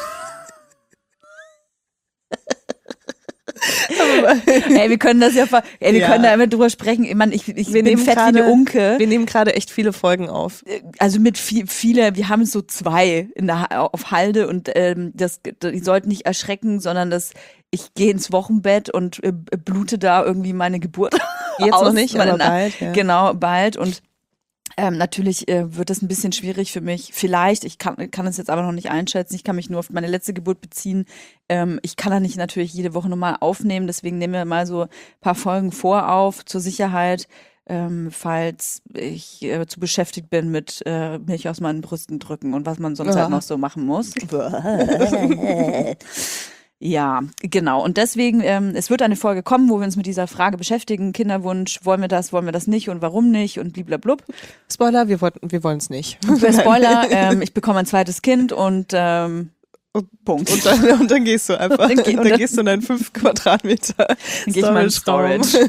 Ey, wir können das können da immer drüber sprechen. Ich meine, ich bin fett wie eine Unke. Wir nehmen gerade echt viele Folgen auf. Also mit viele, wir haben so 2 auf Halde und die sollten nicht erschrecken, sondern ich gehe ins Wochenbett und blute da irgendwie meine Geburt Jetzt aus. noch nicht, aber bald. Ja. Genau, bald und natürlich wird das ein bisschen schwierig für mich. Vielleicht, ich kann es jetzt aber noch nicht einschätzen. Ich kann mich nur auf meine letzte Geburt beziehen. Ich kann da nicht natürlich jede Woche nochmal aufnehmen. Deswegen nehmen wir mal so ein paar Folgen vorauf zur Sicherheit, falls ich zu beschäftigt bin mit Milch aus meinen Brüsten drücken und was man sonst halt noch so machen muss. Ja, genau. Und deswegen, es wird eine Folge kommen, wo wir uns mit dieser Frage beschäftigen. Kinderwunsch, wollen wir das nicht und warum nicht und bliblablub. Spoiler, wir wollen es nicht. Spoiler, ich bekomme ein zweites Kind und Punkt. Und dann gehst du einfach, dann gehst du in deinen 5 Quadratmeter dann gehe ich mal in Storage.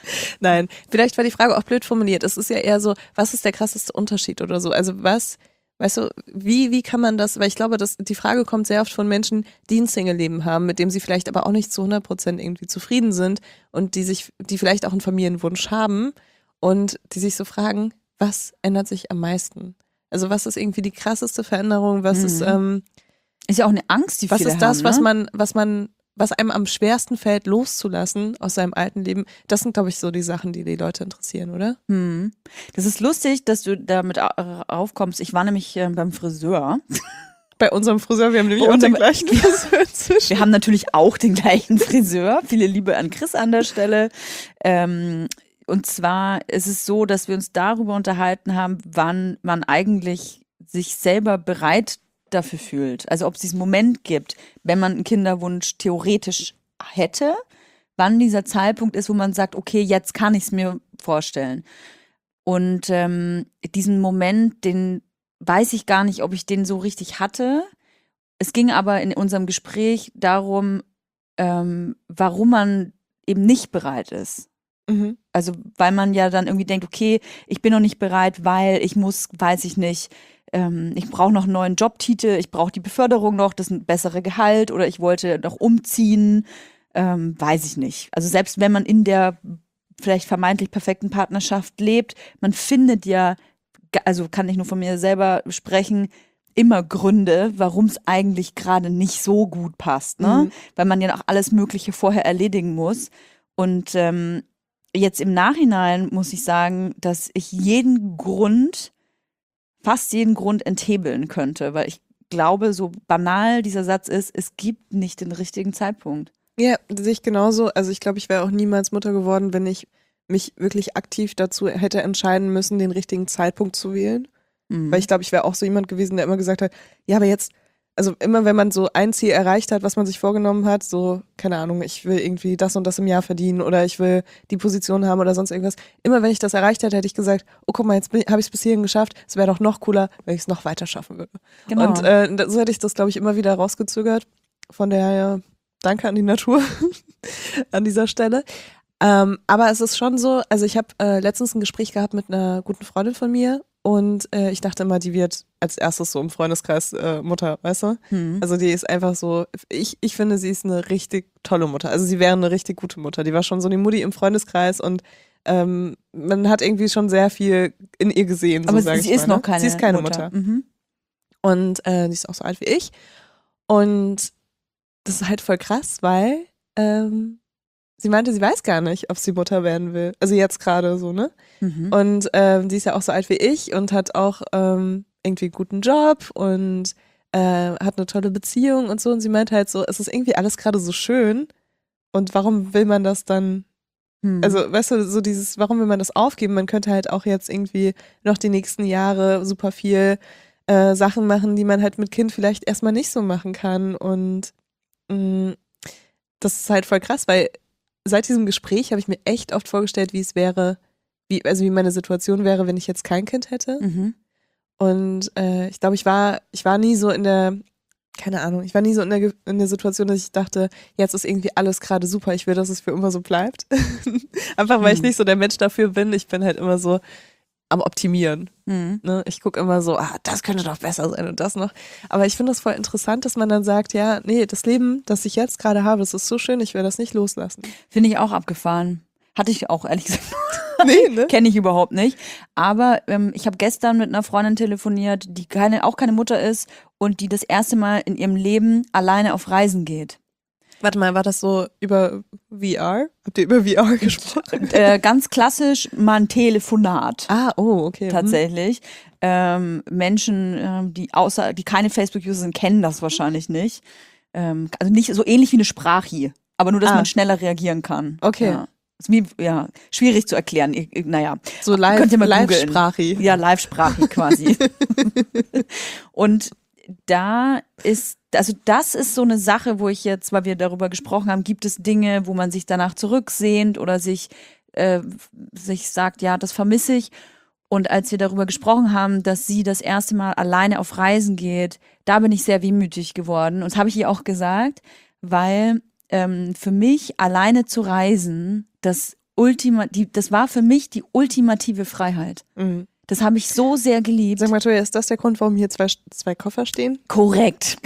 Nein, vielleicht war die Frage auch blöd formuliert. Es ist ja eher so, was ist der krasseste Unterschied oder so? Also was Weißt du, wie kann man das, weil ich glaube, die Frage kommt sehr oft von Menschen, die ein Single-Leben haben, mit dem sie vielleicht aber auch nicht zu 100% irgendwie zufrieden sind und die vielleicht auch einen Familienwunsch haben und die sich so fragen, was ändert sich am meisten? Also was ist irgendwie die krasseste Veränderung? Was ist ist ja auch eine Angst, die was viele ist das, haben, was einem am schwersten fällt, loszulassen aus seinem alten Leben? Das sind, glaube ich, so die Sachen, die Leute interessieren, oder? Das ist lustig, dass du damit aufkommst. Ich war nämlich beim Friseur. Bei unserem Friseur, wir haben nämlich auch den gleichen Friseur inzwischen. Wir haben natürlich auch den gleichen Friseur. Viele Liebe an Chris an der Stelle. Und zwar ist es so, dass wir uns darüber unterhalten haben, wann man eigentlich sich selber bereit dafür fühlt. Also ob es diesen Moment gibt, wenn man einen Kinderwunsch theoretisch hätte, wann dieser Zeitpunkt ist, wo man sagt, okay, jetzt kann ich es mir vorstellen. Und diesen Moment, den weiß ich gar nicht, ob ich den so richtig hatte. Es ging aber in unserem Gespräch darum, warum man eben nicht bereit ist. Also weil man ja dann irgendwie denkt, okay, ich bin noch nicht bereit, weil ich muss, weiß ich nicht, ich brauche noch einen neuen Jobtitel, ich brauche die Beförderung noch, das ist ein bessere Gehalt oder ich wollte noch umziehen, weiß ich nicht. Also selbst wenn man in der vielleicht vermeintlich perfekten Partnerschaft lebt, man findet ja, also kann ich nur von mir selber sprechen, immer Gründe, warum es eigentlich gerade nicht so gut passt, ne? Weil man ja auch alles Mögliche vorher erledigen muss. Und jetzt im Nachhinein muss ich sagen, dass ich fast jeden Grund enthebeln könnte, weil ich glaube, so banal dieser Satz ist, es gibt nicht den richtigen Zeitpunkt. Ja, sehe ich genauso. Also ich glaube, ich wäre auch niemals Mutter geworden, wenn ich mich wirklich aktiv dazu hätte entscheiden müssen, den richtigen Zeitpunkt zu wählen. Weil ich glaube, ich wäre auch so jemand gewesen, der immer gesagt hat, ja, aber jetzt, also immer wenn man so ein Ziel erreicht hat, was man sich vorgenommen hat, so, keine Ahnung, ich will irgendwie das und das im Jahr verdienen oder ich will die Position haben oder sonst irgendwas. Immer wenn ich das erreicht hätte, hätte ich gesagt, oh guck mal, jetzt habe ich es bis hierhin geschafft. Es wäre doch noch cooler, wenn ich es noch weiter schaffen würde. Genau. Und so hätte ich das, glaube ich, immer wieder rausgezögert. Von daher, danke an die Natur an dieser Stelle. Aber es ist schon so, also ich habe letztens ein Gespräch gehabt mit einer guten Freundin von mir und ich dachte immer, die wird als erstes so im Freundeskreis Mutter, weißt du? Also die ist einfach so, ich finde, sie ist eine richtig tolle Mutter. Also sie wäre eine richtig gute Mutter. Die war schon so die Mutti im Freundeskreis und man hat irgendwie schon sehr viel in ihr gesehen. Aber so sie ist noch keine Mutter. Sie ist keine Mutter. Und die ist auch so alt wie ich. Und das ist halt voll krass, weil sie meinte, sie weiß gar nicht, ob sie Mutter werden will. Also jetzt gerade so, ne? Und die ist ja auch so alt wie ich und hat auch irgendwie einen guten Job und hat eine tolle Beziehung und so. Und sie meinte halt so, es ist irgendwie alles gerade so schön. Und warum will man das dann? Also, weißt du, so dieses, warum will man das aufgeben? Man könnte halt auch jetzt irgendwie noch die nächsten Jahre super viel Sachen machen, die man halt mit Kind vielleicht erstmal nicht so machen kann. Und das ist halt voll krass, weil seit diesem Gespräch habe ich mir echt oft vorgestellt, wie es wäre, wie meine Situation wäre, wenn ich jetzt kein Kind hätte. Und ich glaube, ich war nie so in der, keine Ahnung, ich war nie so in der Situation, dass ich dachte, jetzt ist irgendwie alles gerade super, ich will, dass es für immer so bleibt. Einfach, weil ich nicht so der Mensch dafür bin. Ich bin halt immer so am Optimieren. Ne? Ich gucke immer so, das könnte doch besser sein und das noch. Aber ich finde das voll interessant, dass man dann sagt, ja, nee, das Leben, das ich jetzt gerade habe, das ist so schön, ich will das nicht loslassen. Finde ich auch abgefahren. Hatte ich auch, ehrlich gesagt. Nee, ne? Kenne ich überhaupt nicht. Aber ich habe gestern mit einer Freundin telefoniert, die auch keine Mutter ist und die das erste Mal in ihrem Leben alleine auf Reisen geht. Warte mal, war das so über VR? Habt ihr über VR gesprochen? Ganz klassisch mal ein Telefonat. Okay. Tatsächlich. Menschen, die keine Facebook-User sind, kennen das wahrscheinlich nicht. Also nicht so ähnlich wie eine Sprache, aber nur, dass man schneller reagieren kann. Okay. Ja. Ist schwierig zu erklären. Naja. So Live-Sprache. Ja, Live-Sprache quasi. Und das ist so eine Sache, wo ich jetzt, weil wir darüber gesprochen haben, gibt es Dinge, wo man sich danach zurücksehnt oder sich sagt, ja, das vermisse ich. Und als wir darüber gesprochen haben, dass sie das erste Mal alleine auf Reisen geht, da bin ich sehr wehmütig geworden. Und das habe ich ihr auch gesagt, weil für mich alleine zu reisen, das war für mich die ultimative Freiheit. Das habe ich so sehr geliebt. Sag mal, Toja, ist das der Grund, warum hier zwei Koffer stehen? Korrekt.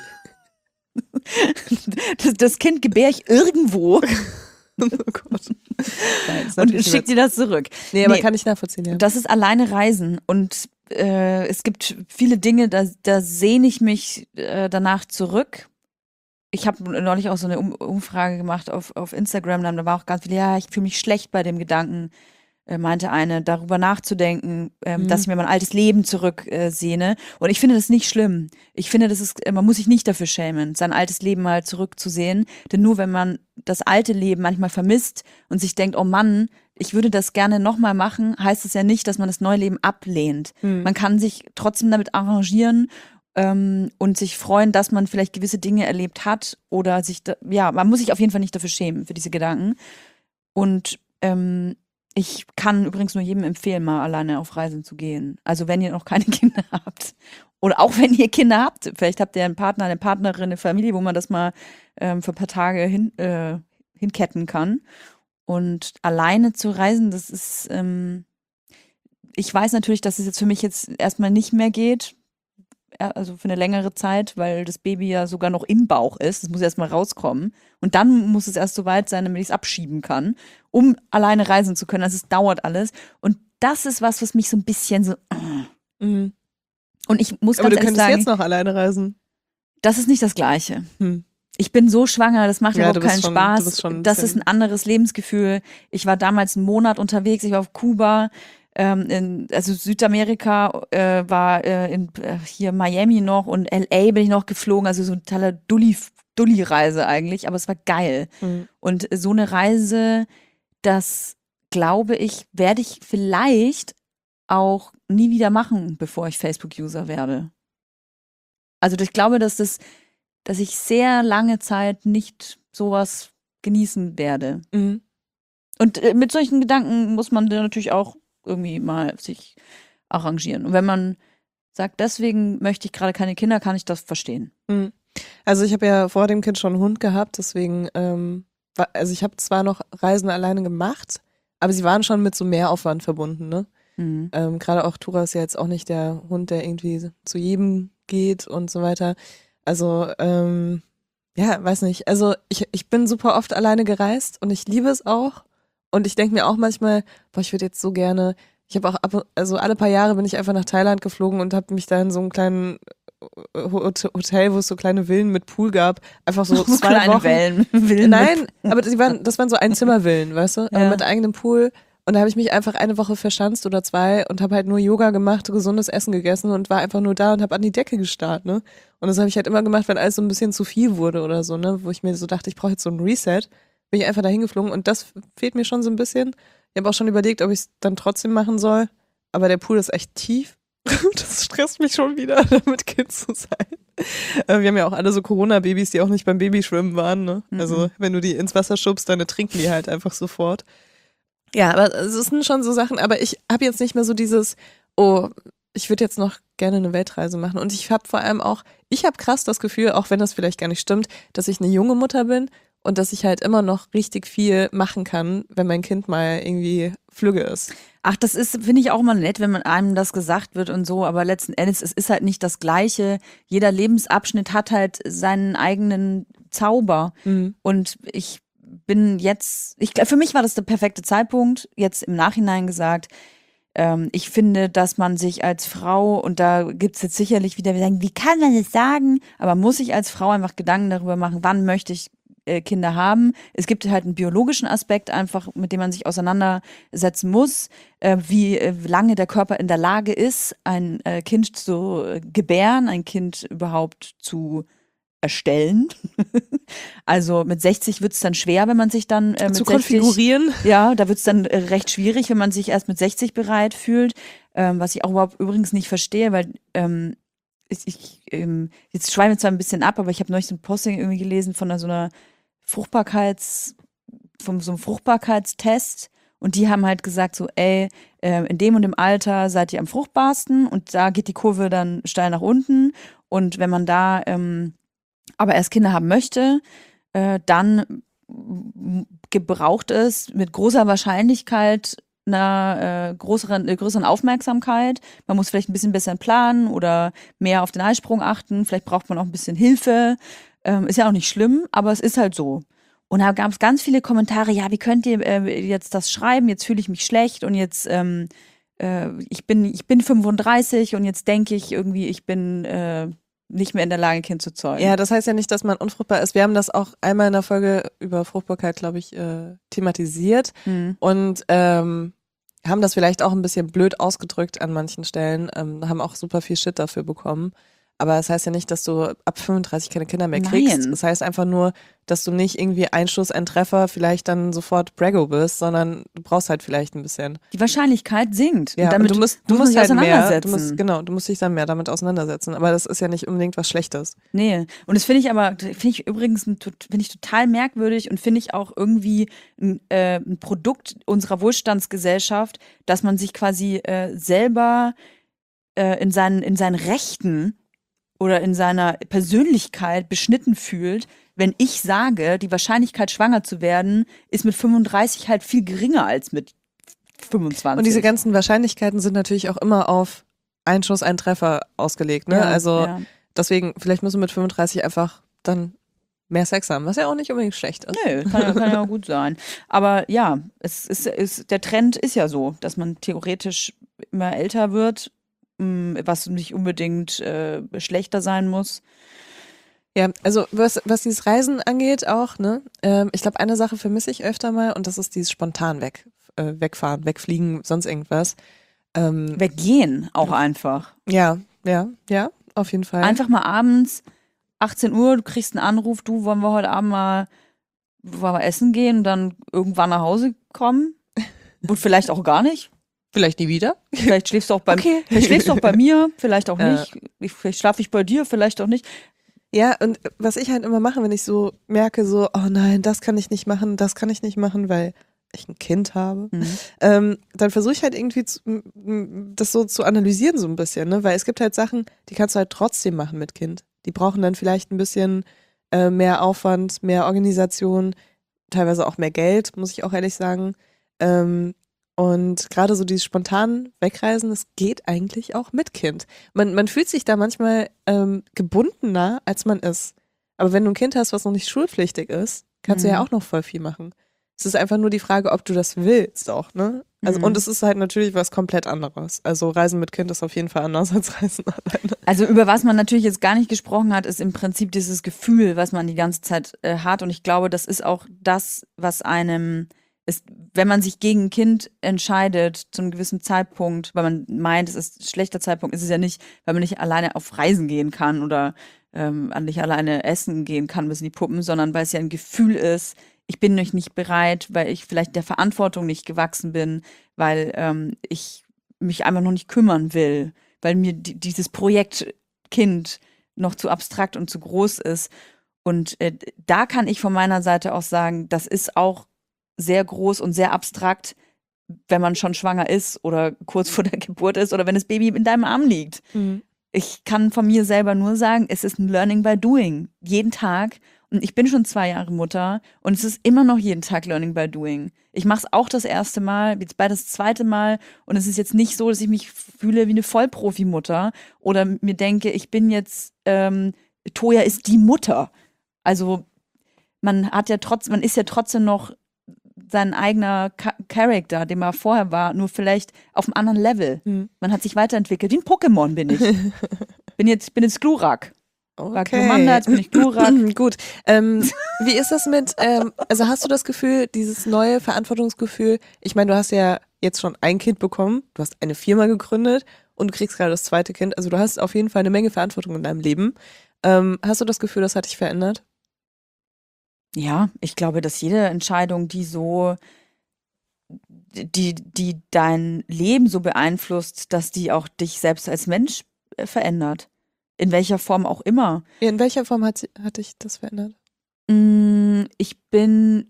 Das Kind gebär ich irgendwo Oh Gott. Nein, ist und natürlich schick dir das zurück. Nee, aber kann ich nachvollziehen, ja. Das ist alleine Reisen und es gibt viele Dinge, da sehne ich mich danach zurück. Ich habe neulich auch so eine Umfrage gemacht auf Instagram, da war auch ganz viel, ja, ich fühle mich schlecht bei dem Gedanken, meinte eine, darüber nachzudenken, dass ich mir mein altes Leben zurücksehne. Und ich finde das nicht schlimm. Ich finde, man muss sich nicht dafür schämen, sein altes Leben mal zurückzusehen. Denn nur wenn man das alte Leben manchmal vermisst und sich denkt, oh Mann, ich würde das gerne nochmal machen, heißt es ja nicht, dass man das neue Leben ablehnt. Man kann sich trotzdem damit arrangieren und sich freuen, dass man vielleicht gewisse Dinge erlebt hat oder man muss sich auf jeden Fall nicht dafür schämen, für diese Gedanken. Und ich kann übrigens nur jedem empfehlen, mal alleine auf Reisen zu gehen. Also wenn ihr noch keine Kinder habt oder auch wenn ihr Kinder habt, vielleicht habt ihr einen Partner, eine Partnerin, eine Familie, wo man das mal für ein paar Tage hinketten kann. Und alleine zu reisen, das ist, ich weiß natürlich, dass es jetzt für mich jetzt erstmal nicht mehr geht, also für eine längere Zeit, weil das Baby ja sogar noch im Bauch ist. Das muss erstmal rauskommen. Und dann muss es erst so weit sein, damit ich es abschieben kann, um alleine reisen zu können. Also es dauert alles. Und das ist was mich so ein bisschen so. Mhm. Und ich muss Aber ganz du ehrlich könntest sagen, jetzt noch alleine reisen. das ist nicht das Gleiche. Ich bin so schwanger, das macht Ja, überhaupt keinen Spaß. Das ist ein anderes Lebensgefühl. Ich war damals einen Monat unterwegs, ich war auf Kuba. Also Südamerika war hier Miami noch und LA bin ich noch geflogen, also so eine tolle Dulli-Reise eigentlich, aber es war geil. Und so eine Reise, das glaube ich, werde ich vielleicht auch nie wieder machen, bevor ich Facebook-User werde. Also ich glaube, dass ich sehr lange Zeit nicht sowas genießen werde. Und mit solchen Gedanken muss man dann natürlich auch irgendwie mal sich arrangieren. Und wenn man sagt, deswegen möchte ich gerade keine Kinder, kann ich das verstehen. Also ich habe ja vor dem Kind schon einen Hund gehabt, deswegen, also ich habe zwar noch Reisen alleine gemacht, aber sie waren schon mit so Mehraufwand verbunden, ne? Gerade auch Tura ist ja jetzt auch nicht der Hund, der irgendwie zu jedem geht und so weiter. Also, ja, weiß nicht. Also ich bin super oft alleine gereist und ich liebe es auch. Und ich denke mir auch manchmal, boah, ich würde jetzt so gerne, ich habe auch also alle paar Jahre bin ich einfach nach Thailand geflogen und habe mich da in so einem kleinen Hotel, wo es so kleine Villen mit Pool gab, einfach so 2 kleine Wochen. Villen Nein, aber das waren so Einzimmervillen, weißt du, aber Ja. mit eigenem Pool. Und da habe ich mich einfach eine Woche verschanzt oder 2 und habe halt nur Yoga gemacht, gesundes Essen gegessen und war einfach nur da und habe an die Decke gestarrt, ne? Und das habe ich halt immer gemacht, wenn alles so ein bisschen zu viel wurde oder so, ne? Wo ich mir so dachte, ich brauche jetzt so ein Reset, bin ich einfach da hingeflogen und das fehlt mir schon so ein bisschen. Ich habe auch schon überlegt, ob ich es dann trotzdem machen soll, aber der Pool ist echt tief. Das stresst mich schon wieder, damit Kind zu sein. Wir haben ja auch alle so Corona-Babys, die auch nicht beim Babyschwimmen waren, ne? Also wenn du die ins Wasser schubst, dann ertrinken die halt einfach sofort. Ja, aber es sind schon so Sachen, aber ich habe jetzt nicht mehr so dieses, oh, ich würde jetzt noch gerne eine Weltreise machen. Und ich habe vor allem auch, ich habe krass das Gefühl, auch wenn das vielleicht gar nicht stimmt, dass ich eine junge Mutter bin und dass ich halt immer noch richtig viel machen kann, wenn mein Kind mal irgendwie flügge ist. Ach, das finde ich auch mal nett, wenn man einem das gesagt wird und so, aber letzten Endes, es ist halt nicht das Gleiche. Jeder Lebensabschnitt hat halt seinen eigenen Zauber. Und ich bin jetzt, für mich war das der perfekte Zeitpunkt, jetzt im Nachhinein gesagt. Ich finde, dass man sich als Frau, und da gibt es jetzt sicherlich wieder, wir sagen, wie kann man das sagen? Aber muss ich als Frau einfach Gedanken darüber machen, wann möchte ich Kinder haben. Es gibt halt einen biologischen Aspekt einfach, mit dem man sich auseinandersetzen muss, wie lange der Körper in der Lage ist, ein Kind zu gebären, ein Kind überhaupt zu erstellen. Also mit 60 wird es dann schwer, wenn man sich dann mit zu 60, konfigurieren. Ja, da wird es dann recht schwierig, wenn man sich erst mit 60 bereit fühlt, was ich auch überhaupt übrigens nicht verstehe, weil jetzt schweifen wir zwar ein bisschen ab, aber ich habe neulich so ein Posting irgendwie gelesen von so einem Fruchtbarkeitstest und die haben halt gesagt so, ey, in dem und dem Alter seid ihr am fruchtbarsten und da geht die Kurve dann steil nach unten und wenn man da aber erst Kinder haben möchte, dann gebraucht es mit großer Wahrscheinlichkeit einer größeren Aufmerksamkeit. Man muss vielleicht ein bisschen besser planen oder mehr auf den Eisprung achten. Vielleicht braucht man auch ein bisschen Hilfe. Ist ja auch nicht schlimm, aber es ist halt so. Und da gab es ganz viele Kommentare, ja, wie könnt ihr jetzt das schreiben? Jetzt fühle ich mich schlecht und jetzt ich bin 35 und jetzt denke ich irgendwie, ich bin nicht mehr in der Lage, ein Kind zu zeugen. Ja, das heißt ja nicht, dass man unfruchtbar ist. Wir haben das auch einmal in der Folge über Fruchtbarkeit, glaube ich, thematisiert und haben das vielleicht auch ein bisschen blöd ausgedrückt an manchen Stellen, haben auch super viel Shit dafür bekommen. Aber das heißt ja nicht, dass du ab 35 keine Kinder mehr kriegst. Nein. Das heißt einfach nur, dass du nicht irgendwie ein Schuss, ein Treffer vielleicht dann sofort Braggo bist, sondern du brauchst halt vielleicht ein bisschen. Die Wahrscheinlichkeit sinkt. Ja, und damit und du muss man musst sich halt mehr, auseinandersetzen. du musst dich dann mehr damit auseinandersetzen. Aber das ist ja nicht unbedingt was Schlechtes. Nee. Und das finde ich übrigens finde ich total merkwürdig und finde ich auch irgendwie ein Produkt unserer Wohlstandsgesellschaft, dass man sich quasi selber in seinen Rechten oder in seiner Persönlichkeit beschnitten fühlt, wenn ich sage, die Wahrscheinlichkeit, schwanger zu werden, ist mit 35 halt viel geringer als mit 25. Und diese ganzen Wahrscheinlichkeiten sind natürlich auch immer auf ein Schuss, ein Treffer ausgelegt. Ne? Ja, also ja. deswegen, vielleicht musst du mit 35 einfach dann mehr Sex haben, was ja auch nicht unbedingt schlecht ist. Nö, kann ja auch gut sein. Aber ja, der Trend ist ja so, dass man theoretisch immer älter wird, was nicht unbedingt schlechter sein muss. Ja, also was dieses Reisen angeht auch, ne? Ich glaube, eine Sache vermisse ich öfter mal und das ist dieses spontan wegfahren, wegfliegen, sonst irgendwas. Weggehen auch einfach. Ja, auf jeden Fall. Einfach mal abends, 18 Uhr, du kriegst einen Anruf, du, wollen wir heute Abend wollen wir essen gehen und dann irgendwann nach Hause kommen? Und vielleicht auch gar nicht. Vielleicht nie wieder. Vielleicht schläfst du auch Okay. vielleicht schläfst du auch bei mir, vielleicht auch nicht. Vielleicht schlafe ich bei dir, vielleicht auch nicht. Ja, und was ich halt immer mache, wenn ich so merke, so, oh nein, das kann ich nicht machen, weil ich ein Kind habe, dann versuche ich halt irgendwie das so zu analysieren so ein bisschen, ne? Weil es gibt halt Sachen, die kannst du halt trotzdem machen mit Kind. Die brauchen dann vielleicht ein bisschen mehr Aufwand, mehr Organisation, teilweise auch mehr Geld, muss ich auch ehrlich sagen. Und gerade so dieses spontan Wegreisen, das geht eigentlich auch mit Kind. Man fühlt sich da manchmal gebundener, als man ist. Aber wenn du ein Kind hast, was noch nicht schulpflichtig ist, kannst du ja auch noch voll viel machen. Es ist einfach nur die Frage, ob du das willst auch, ne? Also, und es ist halt natürlich was komplett anderes. Also Reisen mit Kind ist auf jeden Fall anders als Reisen alleine. Also über was man natürlich jetzt gar nicht gesprochen hat, ist im Prinzip dieses Gefühl, was man die ganze Zeit hat. Und ich glaube, das ist auch das, was einem ist, wenn man sich gegen ein Kind entscheidet zu einem gewissen Zeitpunkt, weil man meint, es ist ein schlechter Zeitpunkt, ist es ja nicht, weil man nicht alleine auf Reisen gehen kann oder nicht alleine essen gehen kann bis in die Puppen, sondern weil es ja ein Gefühl ist, ich bin noch nicht bereit, weil ich vielleicht der Verantwortung nicht gewachsen bin, weil ich mich einfach noch nicht kümmern will, weil mir dieses Projekt Kind noch zu abstrakt und zu groß ist. Und da kann ich von meiner Seite auch sagen, das ist auch sehr groß und sehr abstrakt, wenn man schon schwanger ist oder kurz vor der Geburt ist oder wenn das Baby in deinem Arm liegt. Ich kann von mir selber nur sagen, es ist ein Learning by Doing. Jeden Tag. Und ich bin schon 2 Jahre Mutter und es ist immer noch jeden Tag Learning by Doing. Ich mache es auch das erste Mal, jetzt bald das zweite Mal und es ist jetzt nicht so, dass ich mich fühle wie eine Vollprofi-Mutter oder mir denke, ich bin jetzt, Toja ist die Mutter. Also man ist ja trotzdem noch sein eigener Charakter, den man vorher war, nur vielleicht auf einem anderen Level. Man hat sich weiterentwickelt. Wie ein Pokémon bin ich. bin jetzt Glurak. War Glumanda, jetzt bin ich Glurak. Gut. Wie ist das mit, also hast du das Gefühl, dieses neue Verantwortungsgefühl, ich meine, du hast ja jetzt schon ein Kind bekommen, du hast eine Firma gegründet und du kriegst gerade das zweite Kind, also du hast auf jeden Fall eine Menge Verantwortung in deinem Leben. Hast du das Gefühl, das hat dich verändert? Ja, ich glaube, dass jede Entscheidung, die dein Leben so beeinflusst, dass die auch dich selbst als Mensch verändert. In welcher Form auch immer. Ja, in welcher Form hat dich das verändert? Ich bin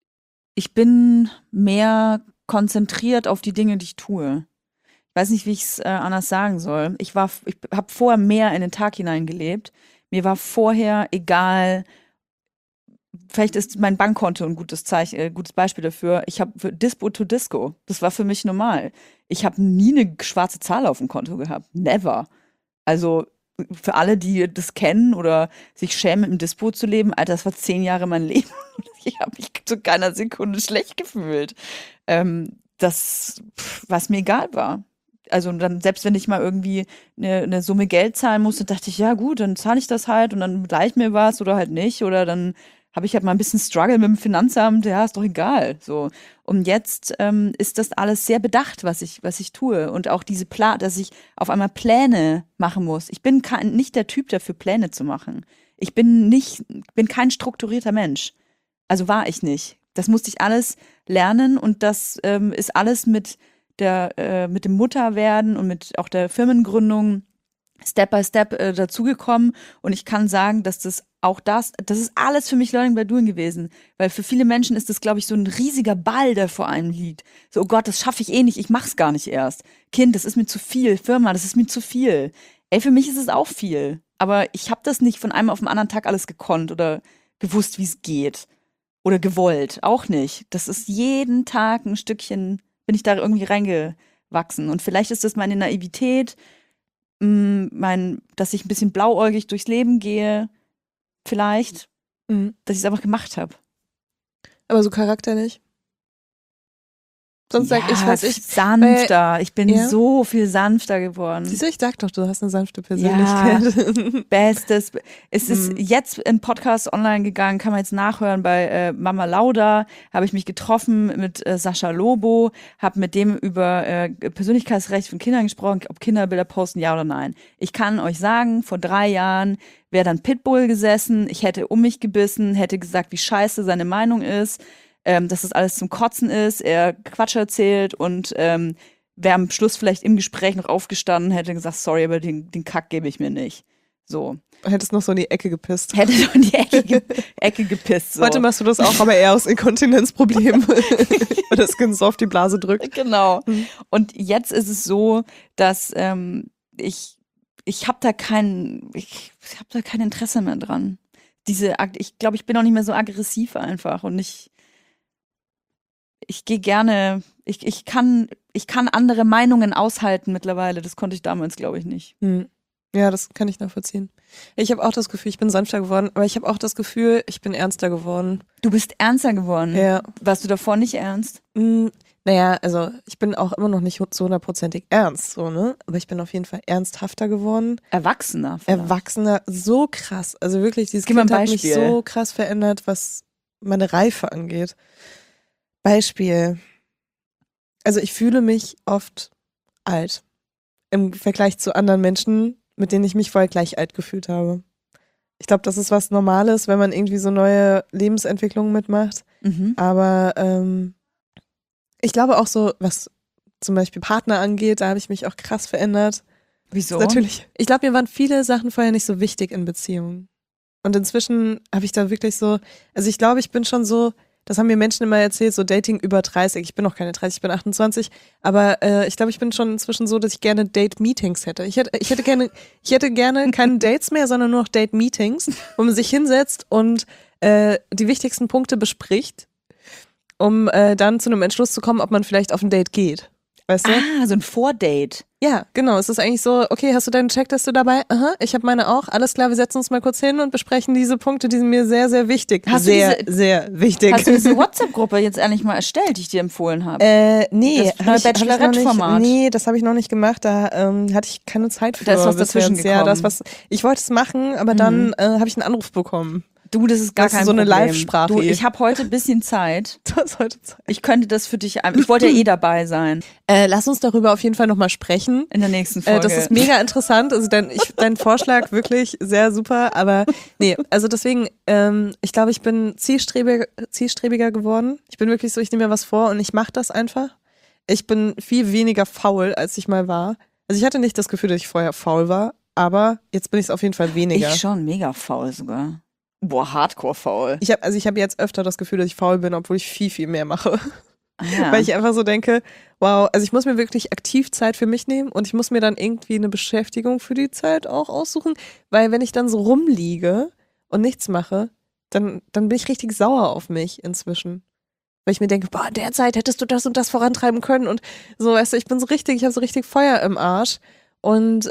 mehr konzentriert auf die Dinge, die ich tue. Ich weiß nicht, wie ich es anders sagen soll. Ich habe vorher mehr in den Tag hineingelebt. Mir war vorher egal, vielleicht ist mein Bankkonto ein gutes Beispiel dafür. Ich habe für Dispo to Disco. Das war für mich normal. Ich habe nie eine schwarze Zahl auf dem Konto gehabt. Never. Also für alle, die das kennen oder sich schämen, im Dispo zu leben, Alter, das war 10 Jahre mein Leben. Ich habe mich zu keiner Sekunde schlecht gefühlt. Was mir egal war. Also dann, selbst wenn ich mal irgendwie eine Summe Geld zahlen musste, dachte ich, ja gut, dann zahle ich das halt und dann gleich mir was oder halt nicht. Oder dann habe ich halt mal ein bisschen Struggle mit dem Finanzamt, ja, ist doch egal. So. Und jetzt ist das alles sehr bedacht, was ich tue. Und auch dass ich auf einmal Pläne machen muss. Ich bin nicht der Typ dafür, Pläne zu machen. Ich bin kein strukturierter Mensch. Also war ich nicht. Das musste ich alles lernen und das ist alles mit dem Mutterwerden und mit auch der Firmengründung Step by Step dazugekommen. Und ich kann sagen, dass das ist alles für mich Learning by Doing gewesen. Weil für viele Menschen ist das, glaube ich, so ein riesiger Ball, der vor einem liegt. So, oh Gott, das schaffe ich eh nicht, ich mach's gar nicht erst. Kind, das ist mir zu viel. Firma, das ist mir zu viel. Ey, für mich ist es auch viel. Aber ich habe das nicht von einem auf den anderen Tag alles gekonnt oder gewusst, wie es geht. Oder gewollt. Auch nicht. Das ist jeden Tag ein Stückchen, bin ich da irgendwie reingewachsen. Und vielleicht ist das meine Naivität, dass ich ein bisschen blauäugig durchs Leben gehe. Vielleicht, dass ich es einfach gemacht habe. Aber so charakterlich? Sonst sag ich, was ich. Sanfter. Ich bin so viel sanfter geworden. Siehst du, ich sag doch, du hast eine sanfte Persönlichkeit. Ja, Bestes. Es ist jetzt ein Podcast online gegangen, kann man jetzt nachhören bei Mama Lauda. Habe ich mich getroffen mit Sascha Lobo, habe mit dem über Persönlichkeitsrecht von Kindern gesprochen, ob Kinderbilder posten, ja oder nein. Ich kann euch sagen, vor 3 Jahren wäre dann Pitbull gesessen, ich hätte um mich gebissen, hätte gesagt, wie scheiße seine Meinung ist. Dass das alles zum Kotzen ist, er Quatsch erzählt und wäre am Schluss vielleicht im Gespräch noch aufgestanden, hätte gesagt, sorry, aber den Kack gebe ich mir nicht. So. Hättest noch so in die Ecke gepisst. Hätte noch in die Ecke gepisst. So. Heute machst du das auch, aber eher aus Inkontinenzproblemen. Weil das Kind so auf die Blase drückt. Genau. Und jetzt ist es so, dass ich habe da kein Interesse mehr dran. Ich glaube, ich bin auch nicht mehr so aggressiv einfach und ich gehe gerne, ich kann andere Meinungen aushalten mittlerweile. Das konnte ich damals, glaube ich, nicht. Ja, das kann ich nachvollziehen. Ich habe auch das Gefühl, ich bin sanfter geworden, aber ich habe auch das Gefühl, ich bin ernster geworden. Du bist ernster geworden? Ja. Warst du davor nicht ernst? Naja, also ich bin auch immer noch nicht so 100%ig ernst, so, ne? Aber ich bin auf jeden Fall ernsthafter geworden. Erwachsener? Erwachsener, so krass. Also wirklich, dieses Kind hat mich so krass verändert, was meine Reife angeht. Beispiel. Also ich fühle mich oft alt. Im Vergleich zu anderen Menschen, mit denen ich mich vorher gleich alt gefühlt habe. Ich glaube, das ist was Normales, wenn man irgendwie so neue Lebensentwicklungen mitmacht. Aber ich glaube auch so, was zum Beispiel Partner angeht, da habe ich mich auch krass verändert. Wieso? Natürlich. Ich glaube, mir waren viele Sachen vorher nicht so wichtig in Beziehungen. Und inzwischen habe ich da wirklich so, also ich glaube, ich bin schon so, das haben mir Menschen immer erzählt, so Dating über 30. Ich bin noch keine 30, ich bin 28. Aber ich glaube, ich bin schon inzwischen so, dass ich gerne Date-Meetings hätte. Ich hätte gerne keine Dates mehr, sondern nur noch Date-Meetings, wo man sich hinsetzt und die wichtigsten Punkte bespricht, um dann zu einem Entschluss zu kommen, ob man vielleicht auf ein Date geht. Weißt du? Ah, so ein Vordate. Ja, genau. Es ist eigentlich so, okay, hast du deine Checkliste dabei? Aha, ich habe meine auch. Alles klar, wir setzen uns mal kurz hin und besprechen diese Punkte, die sind mir sehr, sehr wichtig. Sehr wichtig. Hast du diese WhatsApp-Gruppe jetzt eigentlich mal erstellt, die ich dir empfohlen habe? Nee. Das neue Bachelorette-Format. Nee, das habe ich noch nicht gemacht. Da hatte ich keine Zeit für. Da ist was dazwischen gekommen. Ja, ich wollte es machen, aber dann habe ich einen Anruf bekommen. Du, das ist gar kein so Problem. Eine Live-Sprache. Du, ich habe heute ein bisschen Zeit. Du hast heute Zeit. Ich könnte das für dich, ich wollte ja dabei sein. Lass uns darüber auf jeden Fall nochmal sprechen. In der nächsten Folge. Das ist mega interessant. Also dein Vorschlag wirklich sehr super. Aber nee, also deswegen, ich glaube, ich bin zielstrebiger geworden. Ich bin wirklich so, ich nehme mir was vor und ich mache das einfach. Ich bin viel weniger faul, als ich mal war. Also ich hatte nicht das Gefühl, dass ich vorher faul war, aber jetzt bin ich es auf jeden Fall weniger. Ich schon mega faul sogar. Boah, hardcore faul. Ich habe jetzt öfter das Gefühl, dass ich faul bin, obwohl ich viel, viel mehr mache. Ja. Weil ich einfach so denke, wow, also ich muss mir wirklich aktiv Zeit für mich nehmen und ich muss mir dann irgendwie eine Beschäftigung für die Zeit auch aussuchen, weil wenn ich dann so rumliege und nichts mache, dann bin ich richtig sauer auf mich inzwischen. Weil ich mir denke, boah, in der Zeit hättest du das und das vorantreiben können und so, weißt du, ich habe so richtig Feuer im Arsch und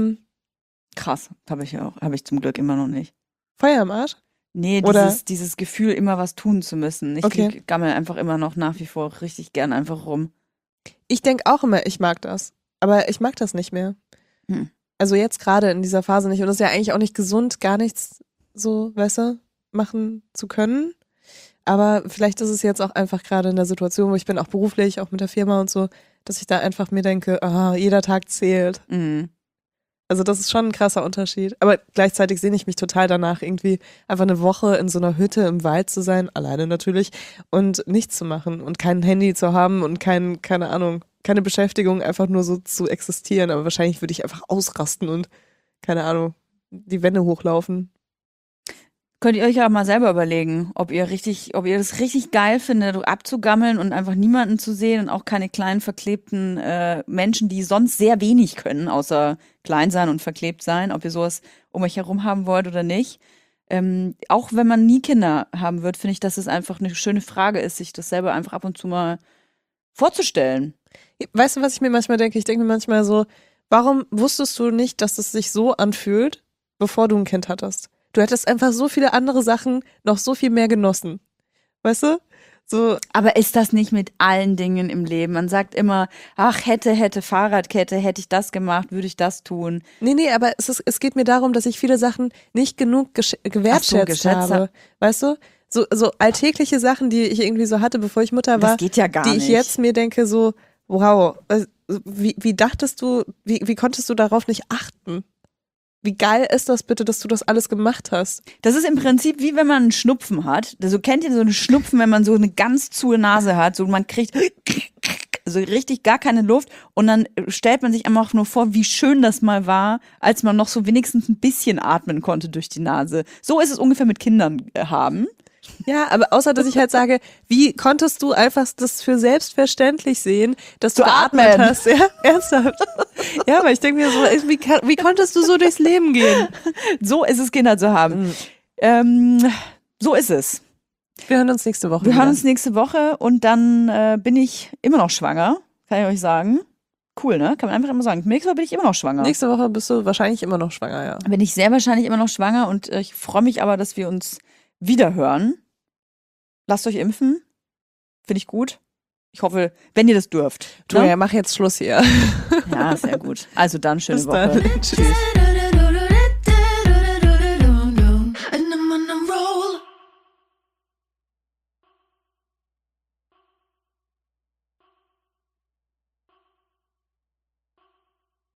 Krass, habe ich zum Glück immer noch nicht. Feuer im Arsch? Nee, Oder? dieses Gefühl, immer was tun zu müssen. Okay. Gammel einfach immer noch nach wie vor richtig gern einfach rum. Ich denke auch immer, ich mag das. Aber ich mag das nicht mehr. Also jetzt gerade in dieser Phase nicht. Und es ist ja eigentlich auch nicht gesund, gar nichts so, weißt du, machen zu können. Aber vielleicht ist es jetzt auch einfach gerade in der Situation, wo ich bin, auch beruflich, auch mit der Firma und so, dass ich da einfach mir denke, jeder Tag zählt. Mhm. Also das ist schon ein krasser Unterschied. Aber gleichzeitig sehne ich mich total danach, irgendwie einfach eine Woche in so einer Hütte im Wald zu sein, alleine natürlich, und nichts zu machen und kein Handy zu haben und keine Ahnung, keine Beschäftigung, einfach nur so zu existieren. Aber wahrscheinlich würde ich einfach ausrasten und, keine Ahnung, die Wände hochlaufen. Könnt ihr euch ja mal selber überlegen, ob ihr das richtig geil findet, abzugammeln und einfach niemanden zu sehen und auch keine kleinen verklebten Menschen, die sonst sehr wenig können, außer klein sein und verklebt sein, ob ihr sowas um euch herum haben wollt oder nicht. Auch wenn man nie Kinder haben wird, finde ich, dass es einfach eine schöne Frage ist, sich das selber einfach ab und zu mal vorzustellen. Weißt du, was ich mir manchmal denke? Ich denke mir manchmal so, warum wusstest du nicht, dass es sich so anfühlt, bevor du ein Kind hattest? Du hättest einfach so viele andere Sachen noch so viel mehr genossen. Weißt du? So. Aber ist das nicht mit allen Dingen im Leben? Man sagt immer, ach, hätte Fahrradkette, hätte ich das gemacht, würde ich das tun. Nee, aber es geht mir darum, dass ich viele Sachen nicht genug gewertschätzt habe. Weißt du? So alltägliche Sachen, die ich irgendwie so hatte, bevor ich Mutter war, das geht ja gar die nicht. ich jetzt mir denke, so, wow, wie dachtest du, wie konntest du darauf nicht achten? Wie geil ist das bitte, dass du das alles gemacht hast? Das ist im Prinzip wie wenn man einen Schnupfen hat. Also kennt ihr so einen Schnupfen, wenn man so eine ganz zuhe Nase hat, so man kriegt so richtig gar keine Luft und dann stellt man sich einfach nur vor, wie schön das mal war, als man noch so wenigstens ein bisschen atmen konnte durch die Nase. So ist es ungefähr mit Kindern haben. Ja, aber außer, dass ich halt sage, wie konntest du einfach das für selbstverständlich sehen, dass du geatmet hast? Ja, ernsthaft. Ja, aber ich denke mir so, wie konntest du so durchs Leben gehen? So ist es, Kinder zu haben. So ist es. Wir hören uns nächste Woche. Wir hören uns nächste Woche und dann bin ich immer noch schwanger, kann ich euch sagen. Cool, ne? Kann man einfach immer sagen. Nächste Woche bin ich immer noch schwanger. Nächste Woche bist du wahrscheinlich immer noch schwanger, ja. Bin ich sehr wahrscheinlich immer noch schwanger und ich freue mich aber, dass wir uns wiederhören. Lasst euch impfen. Finde ich gut. Ich hoffe, wenn ihr das dürft. Du, ja, mach jetzt Schluss hier. Ja, sehr gut. Also dann, schöne Bis Woche. Dann. Tschüss.